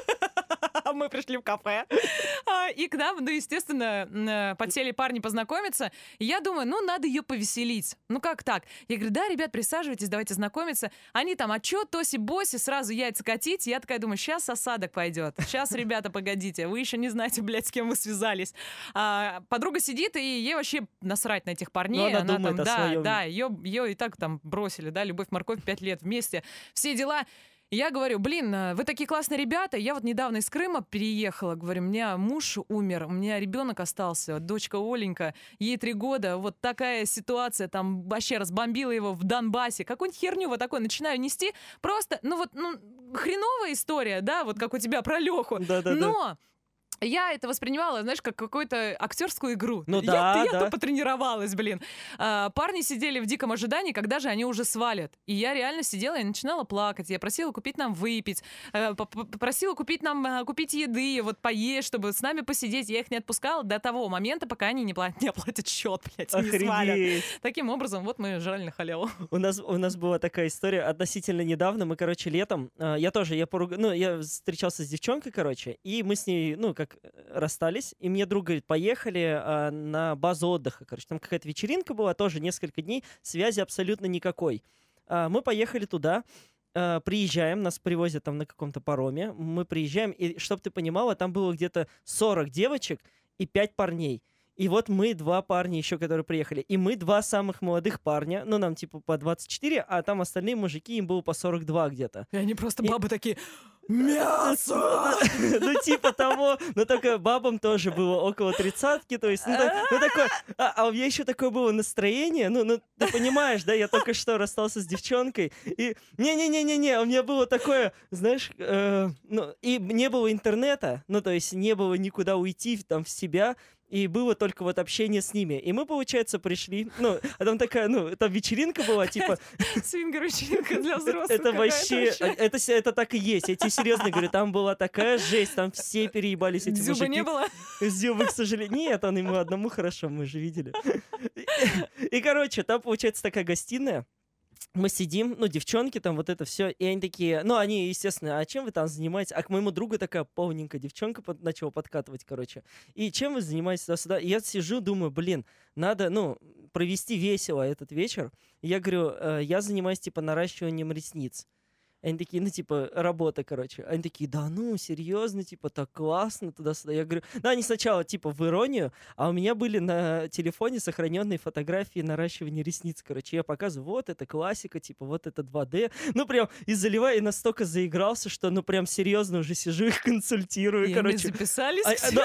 Мы пришли в кафе. И к нам, ну, естественно, подсели парни познакомиться. И я думаю, ну, надо ее повеселить. Ну, как так? Я говорю: да, ребят, присаживайтесь, давайте знакомиться. Они там: а чё, тоси-боси, сразу яйца катить? Я такая думаю: сейчас осадок пойдет. Сейчас, ребята, погодите, вы еще не знаете, блядь, с кем вы связались. Подруга сидит, и ей вообще насрать на этих парней. Ну, она думает там, о своем. да, ее и так там бросили, да, любовь-морковь 5 лет вместе. Все дела. Я говорю: блин, вы такие классные ребята. Я вот недавно из Крыма переехала. Говорю: у меня муж умер, у меня ребенок остался, дочка Оленька, ей 3 года. Вот такая ситуация, там вообще разбомбила его в Донбассе. Какую-нибудь херню вот такой начинаю нести. Просто, хреновая история, да, вот как у тебя про Леху. Да-да-да. Но я это воспринимала, знаешь, как какую-то актерскую игру. Ну я да. потренировалась, блин. Парни сидели в диком ожидании, когда же они уже свалят. И я реально сидела и начинала плакать. Я просила купить нам выпить, просила купить еды, вот поесть, чтобы с нами посидеть. Я их не отпускала до того момента, пока они не оплатят счет, блядь, не свалят. Таким образом, вот мы жрали на халяву. У нас была такая история относительно недавно. Мы, летом, я встречался с девчонкой, и мы с ней, расстались, и мне друг говорит: поехали на базу отдыха. Там какая-то вечеринка была, тоже несколько дней, связи абсолютно никакой. Мы поехали туда, приезжаем, нас привозят там на каком-то пароме, мы приезжаем, и, чтобы ты понимала, там было где-то 40 девочек и 5 парней. И вот мы 2 парня еще, которые приехали. И мы 2 самых молодых парня. Ну, нам типа по 24, а там остальные мужики, им было по 42 где-то. И они просто бабы такие: мясо! Ну, типа того. Но только бабам тоже было около 30-ки. То есть, такое... А у меня еще такое было настроение. Ты понимаешь, да? Я только что расстался с девчонкой. И не-не-не-не-не. У меня было такое, знаешь... и не было интернета. То есть не было никуда уйти там в себя. И было только вот общение с ними. И мы, получается, пришли. А там такая, там вечеринка была, типа... Свингер-вечеринка для взрослых. Это вообще... Это так и есть. Я тебе серьезно говорю, там была такая жесть, там все переебались, эти мужики. Дзюбы не было? Дзюбы, к сожалению. Нет, он ему одному хорошо, мы же видели. И, там, получается, такая гостиная. Мы сидим, девчонки там, вот это все, и они такие, они, естественно: а чем вы там занимаетесь? А к моему другу такая полненькая девчонка начала подкатывать, И чем вы занимаетесь туда-сюда? И я сижу, думаю: блин, надо, провести весело этот вечер. И я говорю: я занимаюсь, наращиванием ресниц. Они такие: работа, Они такие: да серьезно, так классно, туда-сюда. Я говорю: они сначала, в иронию, а у меня были на телефоне сохраненные фотографии наращивания ресниц, Я показываю: вот это классика, вот это 2D. Прям, и заливаю, и настолько заигрался, что, прям серьезно уже сижу, их консультирую, и они записались?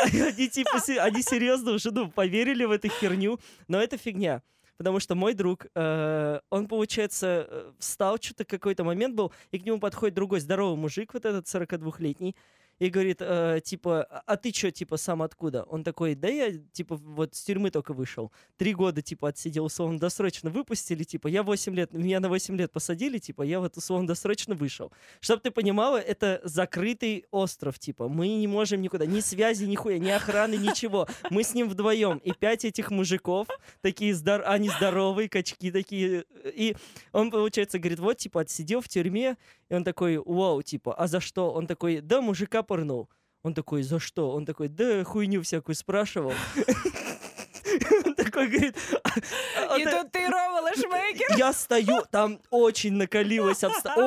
Они серьезно уже, поверили в эту херню, но это фигня. Потому что мой друг, он, получается, встал, что-то какой-то момент был, и к нему подходит другой здоровый мужик, вот этот 42-летний, и говорит, типа, а ты чё, типа, сам откуда? Он такой, да я, типа, вот с тюрьмы только вышел. 3 года, типа, отсидел, условно-досрочно выпустили, типа, я 8 лет, меня на 8 лет посадили, типа, я вот условно-досрочно вышел. Чтоб ты понимала, это закрытый остров, типа, мы не можем никуда, ни связи, ни хуя, ни охраны, ничего. Мы с ним вдвоем, и 5 этих мужиков, такие, они здоровые, качки такие, и он, получается, говорит, вот, типа, отсидел в тюрьме, и он такой, вау, типа, а за что? Он такой, да, мужика пырнул. Он такой, за что? Он такой, да, хуйню всякую спрашивал. Он такой говорит... И тут ты, Рома Лэшмейкер. Я стою, там очень накалилась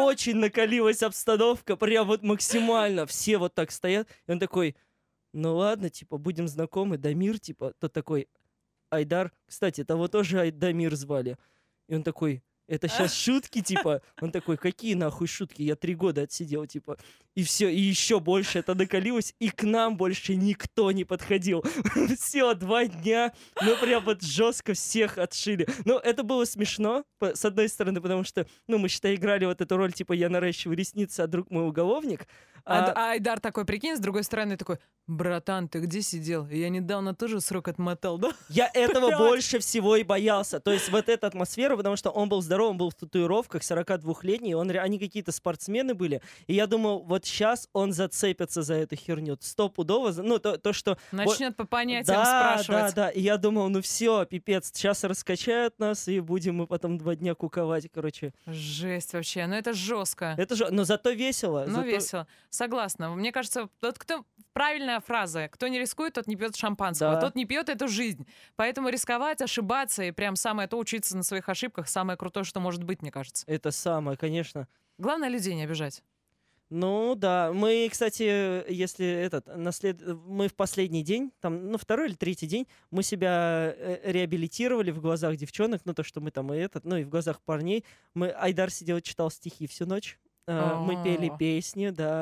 обстановка, прям вот максимально. Все вот так стоят. И он такой, ну ладно, типа, будем знакомы, Дамир, типа. Тот такой, Айдар. Кстати, того тоже Дамир звали. И он такой... Это сейчас шутки, типа. Он такой, какие нахуй шутки? Я 3 года отсидел, типа. И все, и еще больше это накалилось, и к нам больше никто не подходил. Все, 2 дня мы прям вот жестко всех отшили. Но это было смешно, с одной стороны, потому что, ну, мы, считай, играли вот эту роль, типа, я наращиваю ресницы, а друг мой уголовник. А Айдар такой, прикинь, с другой стороны такой, братан, ты где сидел? Я недавно тоже срок отмотал, да? Я этого больше всего и боялся. То есть вот эта атмосфера, потому что он был здоров, он был в татуировках, 42-летний, они какие-то спортсмены были. И я думал, вот сейчас он зацепится за эту херню. Стопудово. Ну, то что... Начнет по понятиям спрашивать. Да. И я думал, ну все, пипец, сейчас раскачают нас, и будем мы потом 2 дня куковать, короче. Жесть вообще. Ну это жестко. Но зато весело. Ну весело. Согласна. Мне кажется, правильная фраза. Кто не рискует, тот не пьет шампанского. Да. Тот не пьет эту жизнь. Поэтому рисковать, ошибаться и прям самое то учиться на своих ошибках, самое крутое, что может быть, мне кажется. Это самое, конечно. Главное людей не обижать. Ну да, мы, кстати, если мы в последний день, там, ну 2-й или 3-й день, мы себя реабилитировали в глазах девчонок, ну то, что мы там и ну и в глазах парней. Айдар сидел, читал стихи всю ночь. Мы пели песни, да,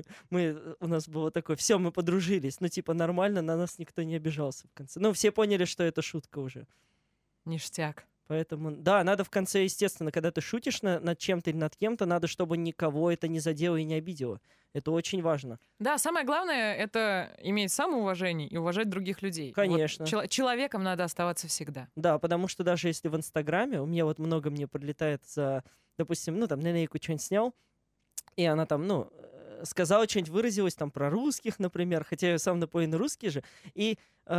у нас было такое, все, мы подружились, ну типа нормально, на нас никто не обижался в конце. Ну все поняли, что это шутка уже. Ништяк. Поэтому, да, надо в конце, естественно, когда ты шутишь над чем-то или над кем-то, надо, чтобы никого это не задело и не обидело. Это очень важно. Да, самое главное — это иметь самоуважение и уважать других людей. Конечно. Вот человеком надо оставаться всегда. Да, потому что даже если в Инстаграме, у меня вот много прилетает за, допустим, ну, там, Нелейку что-нибудь снял, и она там, ну, сказала что-нибудь, выразилась там про русских, например, хотя я сам наполовину русский же, и,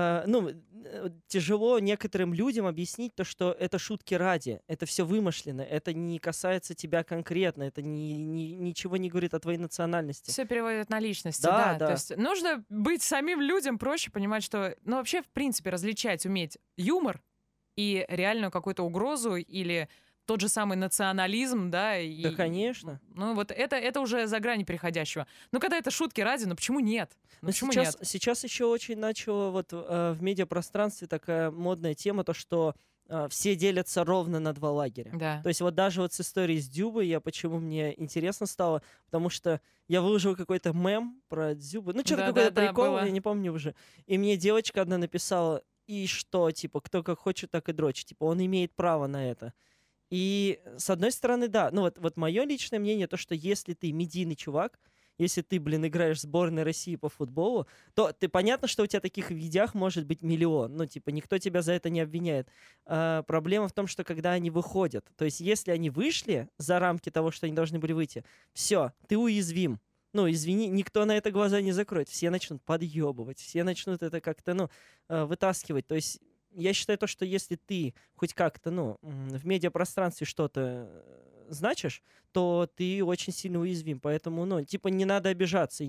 тяжело некоторым людям объяснить то, что это шутки ради, это все вымышленно, это не касается тебя конкретно, это ничего не говорит о твоей национальности. Все переводят на личности, да. То есть нужно быть самим людям проще, понимать, что, ну, вообще, в принципе, различать, уметь юмор и реальную какую-то угрозу или тот же самый национализм, да? Да, конечно. Ну, вот это уже за грани переходящего. Ну, когда это шутки ради, ну почему нет? Сейчас еще очень начала вот в медиапространстве такая модная тема, то, что все делятся ровно на 2 лагеря. Да. То есть вот даже вот с историей с Дзюбой, почему мне интересно стало, потому что я выложил какой-то мем про Дзюбу, ну, что-то какой-то прикол, я не помню уже. И мне девочка одна написала, и что, типа, кто как хочет, так и дрочит. Типа, он имеет право на это. И с одной стороны, да, ну вот мое личное мнение, то, что если ты медийный чувак, если ты, играешь в сборной России по футболу, то понятно, что у тебя таких в видеях может быть миллион. Ну, типа, никто тебя за это не обвиняет. Проблема в том, что когда они выходят, то есть если они вышли за рамки того, что они должны были выйти, все, ты уязвим. Ну, извини, никто на это глаза не закроет. Все начнут подъебывать, все начнут это как-то, вытаскивать. То есть я считаю то, что если ты хоть как-то, в медиапространстве что-то значишь, то ты очень сильно уязвим. Поэтому, не надо обижаться.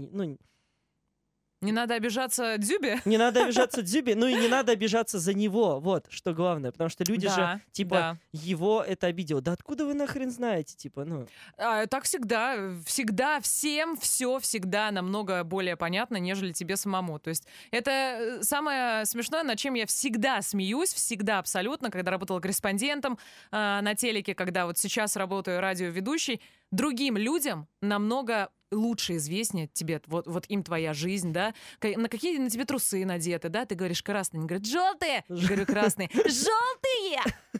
Не надо обижаться Дзюбе? Не надо обижаться Дзюбе, ну и не надо обижаться за него. Вот, что главное. Потому что люди же, его это обидело. Да откуда вы нахрен знаете, Так всегда. Всегда всем все всегда намного более понятно, нежели тебе самому. То есть это самое смешное, над чем я всегда смеюсь, всегда абсолютно, когда работала корреспондентом на телеке, когда вот сейчас работаю радиоведущей. Другим людям намного лучше известнее тебе, вот им твоя жизнь, да, на какие на тебе трусы надеты, да, ты говоришь красные, они говорят желтые, я говорю красные, желтые!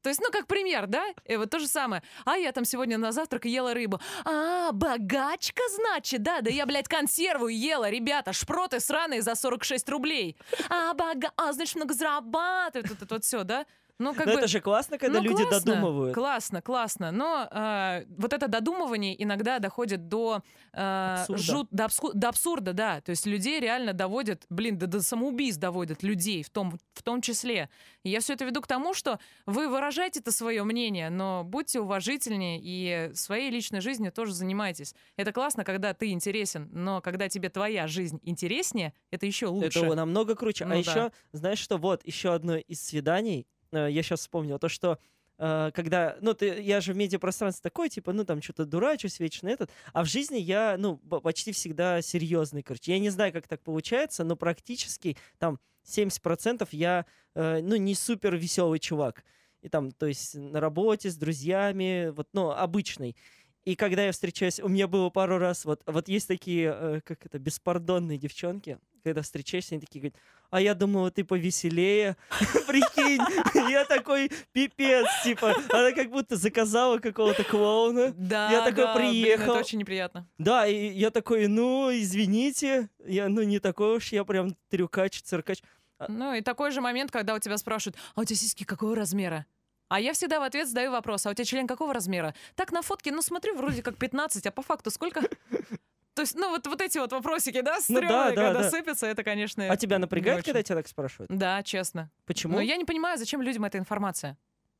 То есть, ну, как пример, да? И вот то же самое. А я там сегодня на завтрак ела рыбу. А, богачка, значит, да? Да я, блядь, консерву ела, ребята, шпроты сраные за 46 рублей. Значит, много зарабатывает. Вот все, да? Ну, как Но бы... это же классно, когда люди классно, додумывают. Классно. Но вот это додумывание иногда доходит до Абсурда. до абсурда, да. То есть людей реально доводят, до самоубийств доводят людей в том числе. И я все это веду к тому, что вы выражаете это свое мнение, но будьте уважительнее и своей личной жизнью тоже занимайтесь. Это классно, когда ты интересен, но когда тебе твоя жизнь интереснее, это еще лучше. Это намного круче. Ну А да. еще, знаешь что, вот, еще одно из свиданий, я сейчас вспомнил, то, что когда, я же в медиапространстве такой, типа, там что-то дурачусь вечно а в жизни я, почти всегда серьезный, короче. Я не знаю, как так получается, но практически там 70% я, не супер веселый чувак. И там, то есть на работе, с друзьями, вот, обычный. И когда я встречаюсь, у меня было пару раз, вот есть такие, беспардонные девчонки, когда встречаешься, они такие говорят, а я думала, ты повеселее, прикинь, я такой, пипец, типа, она как будто заказала какого-то клоуна, Да, я такой приехал. это очень неприятно. Да, и я такой, извините, я, не такой уж, я прям трюкач, циркач. Ну и такой же момент, когда у тебя спрашивают, а у тебя сиськи какого размера? А я всегда в ответ задаю вопрос, а у тебя член какого размера? Так, на фотке, смотрю, вроде как 15, а по факту сколько? То есть, вот эти вот вопросики, да, стрёмные, когда сыпятся, это, конечно... А тебя напрягает, когда тебя так спрашивают? Да, честно. Почему? Но я не понимаю, зачем людям эта информация.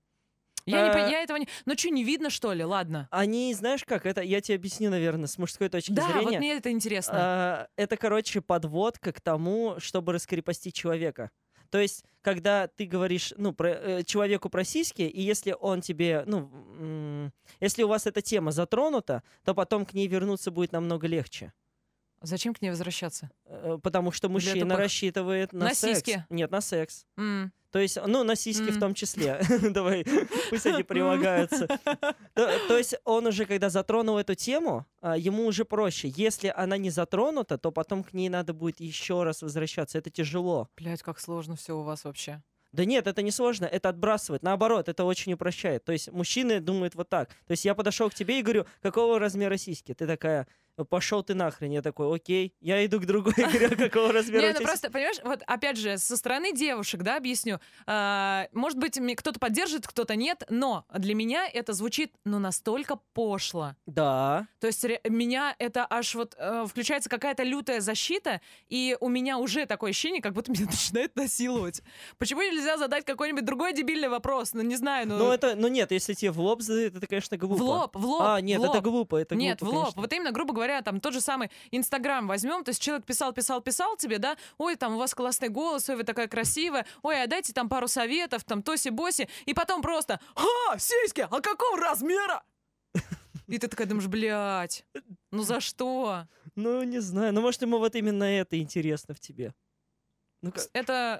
Я этого не... Ну что, не видно, что ли? Ладно. Они, знаешь как, это я тебе объясню, наверное, с мужской точки зрения. Да, вот мне это интересно. Это, короче, подводка к тому, чтобы раскрепостить человека. То есть, когда ты говоришь, человеку про сиськи, и если он тебе, если у вас эта тема затронута, то потом к ней вернуться будет намного легче. Зачем к ней возвращаться? Потому что мужчина рассчитывает на секс. Сиськи? Нет, на секс. То есть, на сиськи в том числе. Давай, пусть они прилагаются. То есть он уже, когда затронул эту тему, ему уже проще. Если она не затронута, то потом к ней надо будет еще раз возвращаться. Это тяжело. Блядь, как сложно все у вас вообще. Да нет, это не сложно, это отбрасывает. Наоборот, это очень упрощает. То есть мужчины думают вот так. То есть я подошел к тебе и говорю, какого размера сиськи? Ты такая, пошел ты нахрен. Я такой, окей. Я иду к другой и говорю, какого размера сиськи? Просто, понимаешь, вот опять же, со стороны девушек, да, объясню. Может быть, кто-то поддержит, кто-то нет, но для меня это звучит, настолько пошло. Да. То есть меня это аж включается какая-то лютая защита, и у меня уже такое ощущение, как будто меня начинает насиловать. Почему нельзя задать какой-нибудь другой дебильный вопрос? Не знаю, нет, если тебе в лоб задают, это, конечно, глупо. В лоб. А, нет, это глупо, Нет, глупо, в лоб. конечно. Вот именно, грубо говоря, там тот же самый Инстаграм возьмем, то есть человек писал тебе, да, ой, там у вас классный голос, ой, вы такая красивая, ой, а дайте там пару советов, там тоси-боси, и потом просто, сиськи, а какого размера? И ты такая думаешь, блядь, за что? Не знаю, может ему вот именно это интересно в тебе. Это...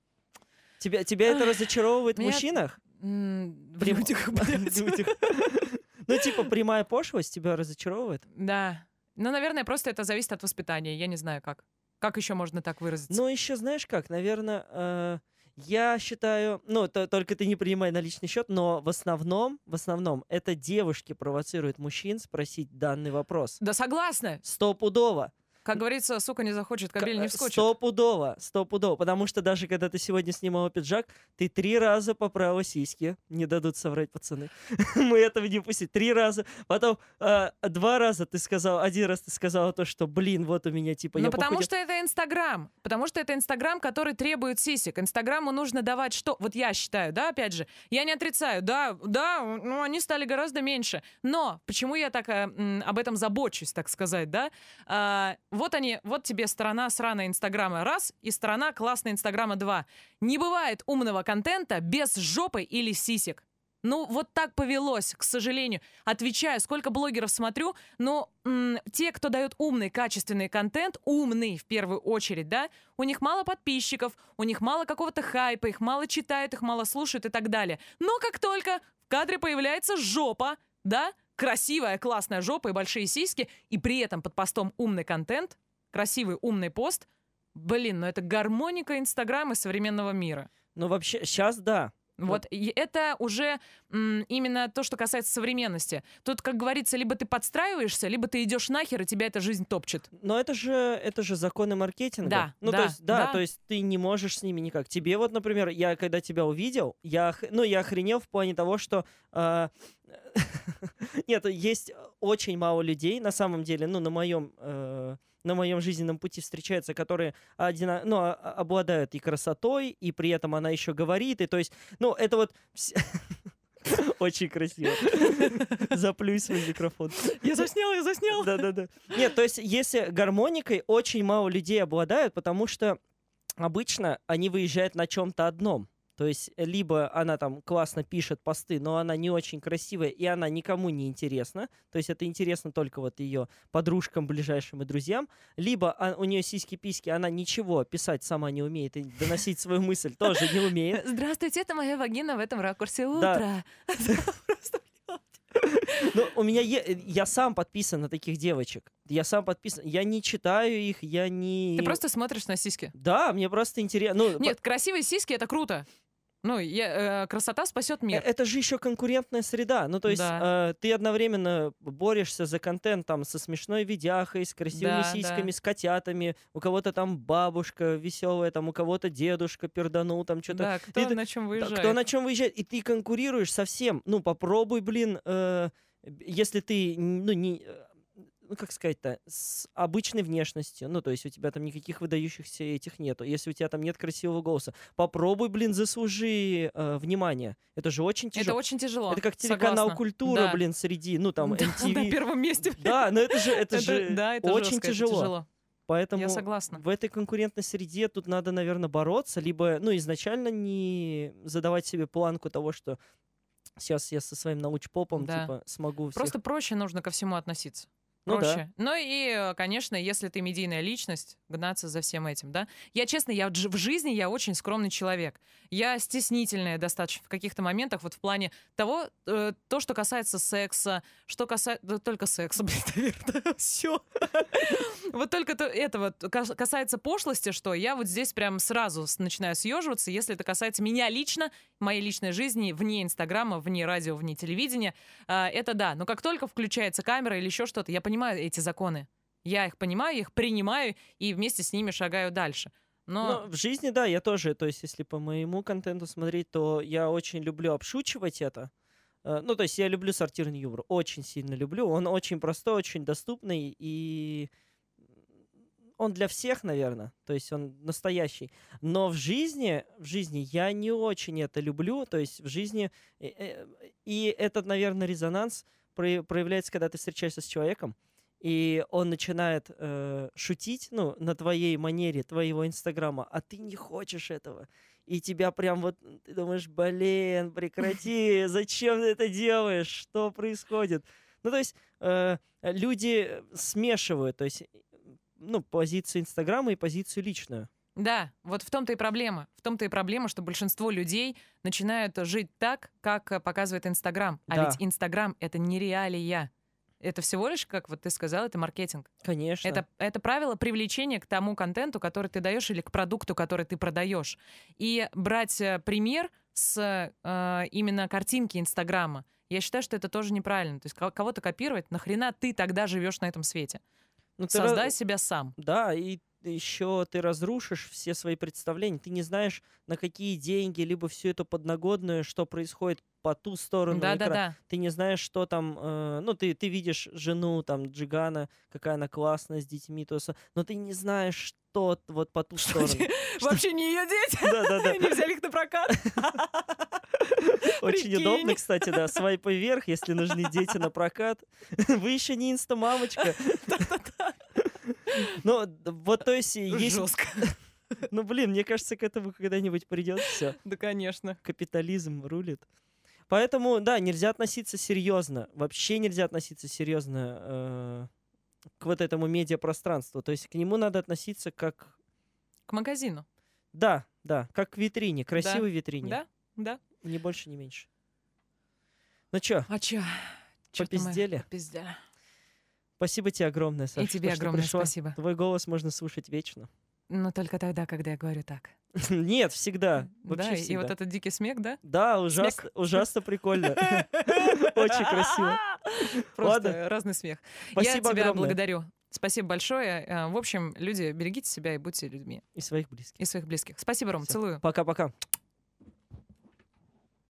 Тебя это разочаровывает в мужчинах? В людях, блядь. Типа прямая пошлость тебя разочаровывает? Да. Наверное, просто это зависит от воспитания. Я не знаю, как. Как еще можно так выразиться? Еще знаешь как? Наверное, я считаю... только ты не принимай на личный счет, но в основном это девушки провоцируют мужчин спросить данный вопрос. Да согласна. Стопудово. Как говорится, сука не захочет, кобель не вскочит. Стопудово. Потому что даже когда ты сегодня снимала пиджак, ты 3 раза поправила сиськи. Не дадут соврать пацаны. Мы этого не пустим. 3 раза. Потом 2 раза ты сказала, 1 раз ты сказала то, что, вот у меня типа... потому что это Инстаграм. Потому что это Инстаграм, который требует сисек. Инстаграму нужно давать что? Вот я считаю, да, опять же. Я не отрицаю, да, они стали гораздо меньше. Но почему я так об этом забочусь, так сказать, да? Вот тебе сторона сраная Инстаграма раз и сторона классная Инстаграма 2. Не бывает умного контента без жопы или сисек. Вот так повелось, к сожалению. Отвечаю, сколько блогеров смотрю, те, кто дают умный, качественный контент, умный в первую очередь, да, у них мало подписчиков, у них мало какого-то хайпа, их мало читают, их мало слушают и так далее. Но как только в кадре появляется жопа, да, красивая, классная жопа и большие сиськи, и при этом под постом умный контент, красивый умный пост, это гармоника Инстаграма современного мира. Вообще, сейчас да. Вот, и это уже именно то, что касается современности. Тут, как говорится, либо ты подстраиваешься, либо ты идешь нахер, и тебя эта жизнь топчет. Но это же законы маркетинга. Да, Ну, да, то есть, да, да. то есть ты не можешь с ними никак. Тебе вот, например, я когда тебя увидел, я охренел в плане того, что... Нет, есть очень мало людей, на самом деле, ну, на моем жизненном пути встречаются, которые обладают и красотой, и при этом она еще говорит, и то есть, ну, это вот... Очень красиво. Заплюй свой микрофон. Я заснял. Да-да-да. Нет, то есть если гармоникой очень мало людей обладают, потому что обычно они выезжают на чем-то одном. То есть либо она там классно пишет посты, но она не очень красивая, и она никому не интересна. То есть это интересно только вот ее подружкам, ближайшим и друзьям. Либо у нее сиськи-письки, она ничего писать сама не умеет, и доносить свою мысль тоже не умеет. Здравствуйте, это моя вагина в этом ракурсе утра. Ну, я сам подписан на таких девочек. Я сам подписан. Я не читаю их, я не... Ты просто смотришь на сиськи. Да, мне просто интересно. Нет, красивые сиськи — это круто. Ну, красота спасет мир. Это же еще конкурентная среда. Ну, то есть ты одновременно борешься за контент там со смешной видяхой, с красивыми сиськами, с котятами. У кого-то там бабушка веселая, там у кого-то дедушка перданул, там что-то. Да, кто на чем выезжает. Кто на чем выезжает. И ты конкурируешь со всем. Ну, попробуй, блин, если ты, как сказать-то, с обычной внешностью, ну, то есть у тебя там никаких выдающихся этих нету, если у тебя там нет красивого голоса, попробуй, блин, заслужи внимание. Это же очень тяжело. Это очень тяжело. Это как телеканал «Культура», да. блин, среди, ну, там, MTV. На первом месте. Да, но это же очень жестко, тяжело. Это тяжело. Поэтому Я согласна. в этой конкурентной среде тут надо, наверное, бороться, либо, ну, изначально не задавать себе планку того, что сейчас я со своим научпопом, типа, смогу всех... Просто проще нужно ко всему относиться. Ну, проще. да. Ну и, конечно, если ты медийная личность, гнаться за всем этим, да. Я, честно, в жизни я очень скромный человек. Я стеснительная достаточно в каких-то моментах, вот в плане того, то, что касается секса, что касается... Да, только секса, блин, наверное, все. Вот только этого касается пошлости, что я вот здесь прям сразу начинаю съеживаться, если это касается меня лично, моей личной жизни, вне Инстаграма, вне радио, вне телевидения, это да. Но как только включается камера или еще что-то, я понимаю эти законы. Я их понимаю, их принимаю и вместе с ними шагаю дальше. Но в жизни, да, я тоже, то есть если по моему контенту смотреть, то я очень люблю обшучивать это. Ну, то есть я люблю сортирный юмор, очень сильно люблю. Он очень простой, очень доступный, и он для всех, наверное, то есть он настоящий. Но в жизни я не очень это люблю, то есть в жизни... И этот, наверное, резонанс проявляется, когда ты встречаешься с человеком, и он начинает шутить, ну, на твоей манере, твоего Инстаграма, а ты не хочешь этого. И тебя прям вот, ты думаешь, блин, прекрати, зачем ты это делаешь, что происходит? Ну, то есть люди смешивают, то есть, ну, позицию Инстаграма и позицию личную. Да, вот в том-то и проблема. В том-то и проблема, что большинство людей начинают жить так, как показывает Инстаграм. А ведь Инстаграм — это не реалия. Это всего лишь, как вот ты сказал, это маркетинг. Конечно. Это правило привлечения к тому контенту, который ты даешь, или к продукту, который ты продаешь. И брать пример с именно картинки Инстаграма, я считаю, что это тоже неправильно. То есть кого-то копировать, нахрена ты тогда живешь на этом свете? Создай себя сам. Да, и еще ты разрушишь все свои представления. Ты не знаешь, на какие деньги, либо всю эту подноготную, что происходит по ту сторону экрана. Ты не знаешь, что там... ну, ты видишь жену, там, Джигана, какая она классная, с детьми, но ты не знаешь, что вот по ту сторону. Вообще не ее дети? Да. Не взяли их на прокат? Очень удобно, кстати, да. Свайпай вверх, если нужны дети на прокат. Вы еще не инстамамочка. Ну, вот, то есть... Жестко. Ну, блин, мне кажется, к этому когда-нибудь придет все. Да, конечно. Капитализм рулит. Поэтому, да, нельзя относиться серьезно. Вообще нельзя относиться серьезно к вот этому медиапространству. То есть к нему надо относиться как... К магазину. Да, как к витрине, красивой витрине. Да. Ни больше, ни меньше. Ну чё? А чё? Попиздели? Попиздели. Спасибо тебе огромное, Саша. И тебе огромное спасибо. Твой голос можно слушать вечно. Но только тогда, когда я говорю так. Нет, всегда. Да, Вообще и всегда. вот этот дикий смех, да? Да, ужасно прикольно. Очень красиво. Просто Ладно. разный смех. Я Спасибо тебя огромное. благодарю. Спасибо большое. В общем, люди, берегите себя и будьте людьми. И своих близких. И своих близких. Спасибо, Ром, Всё. целую. Пока-пока.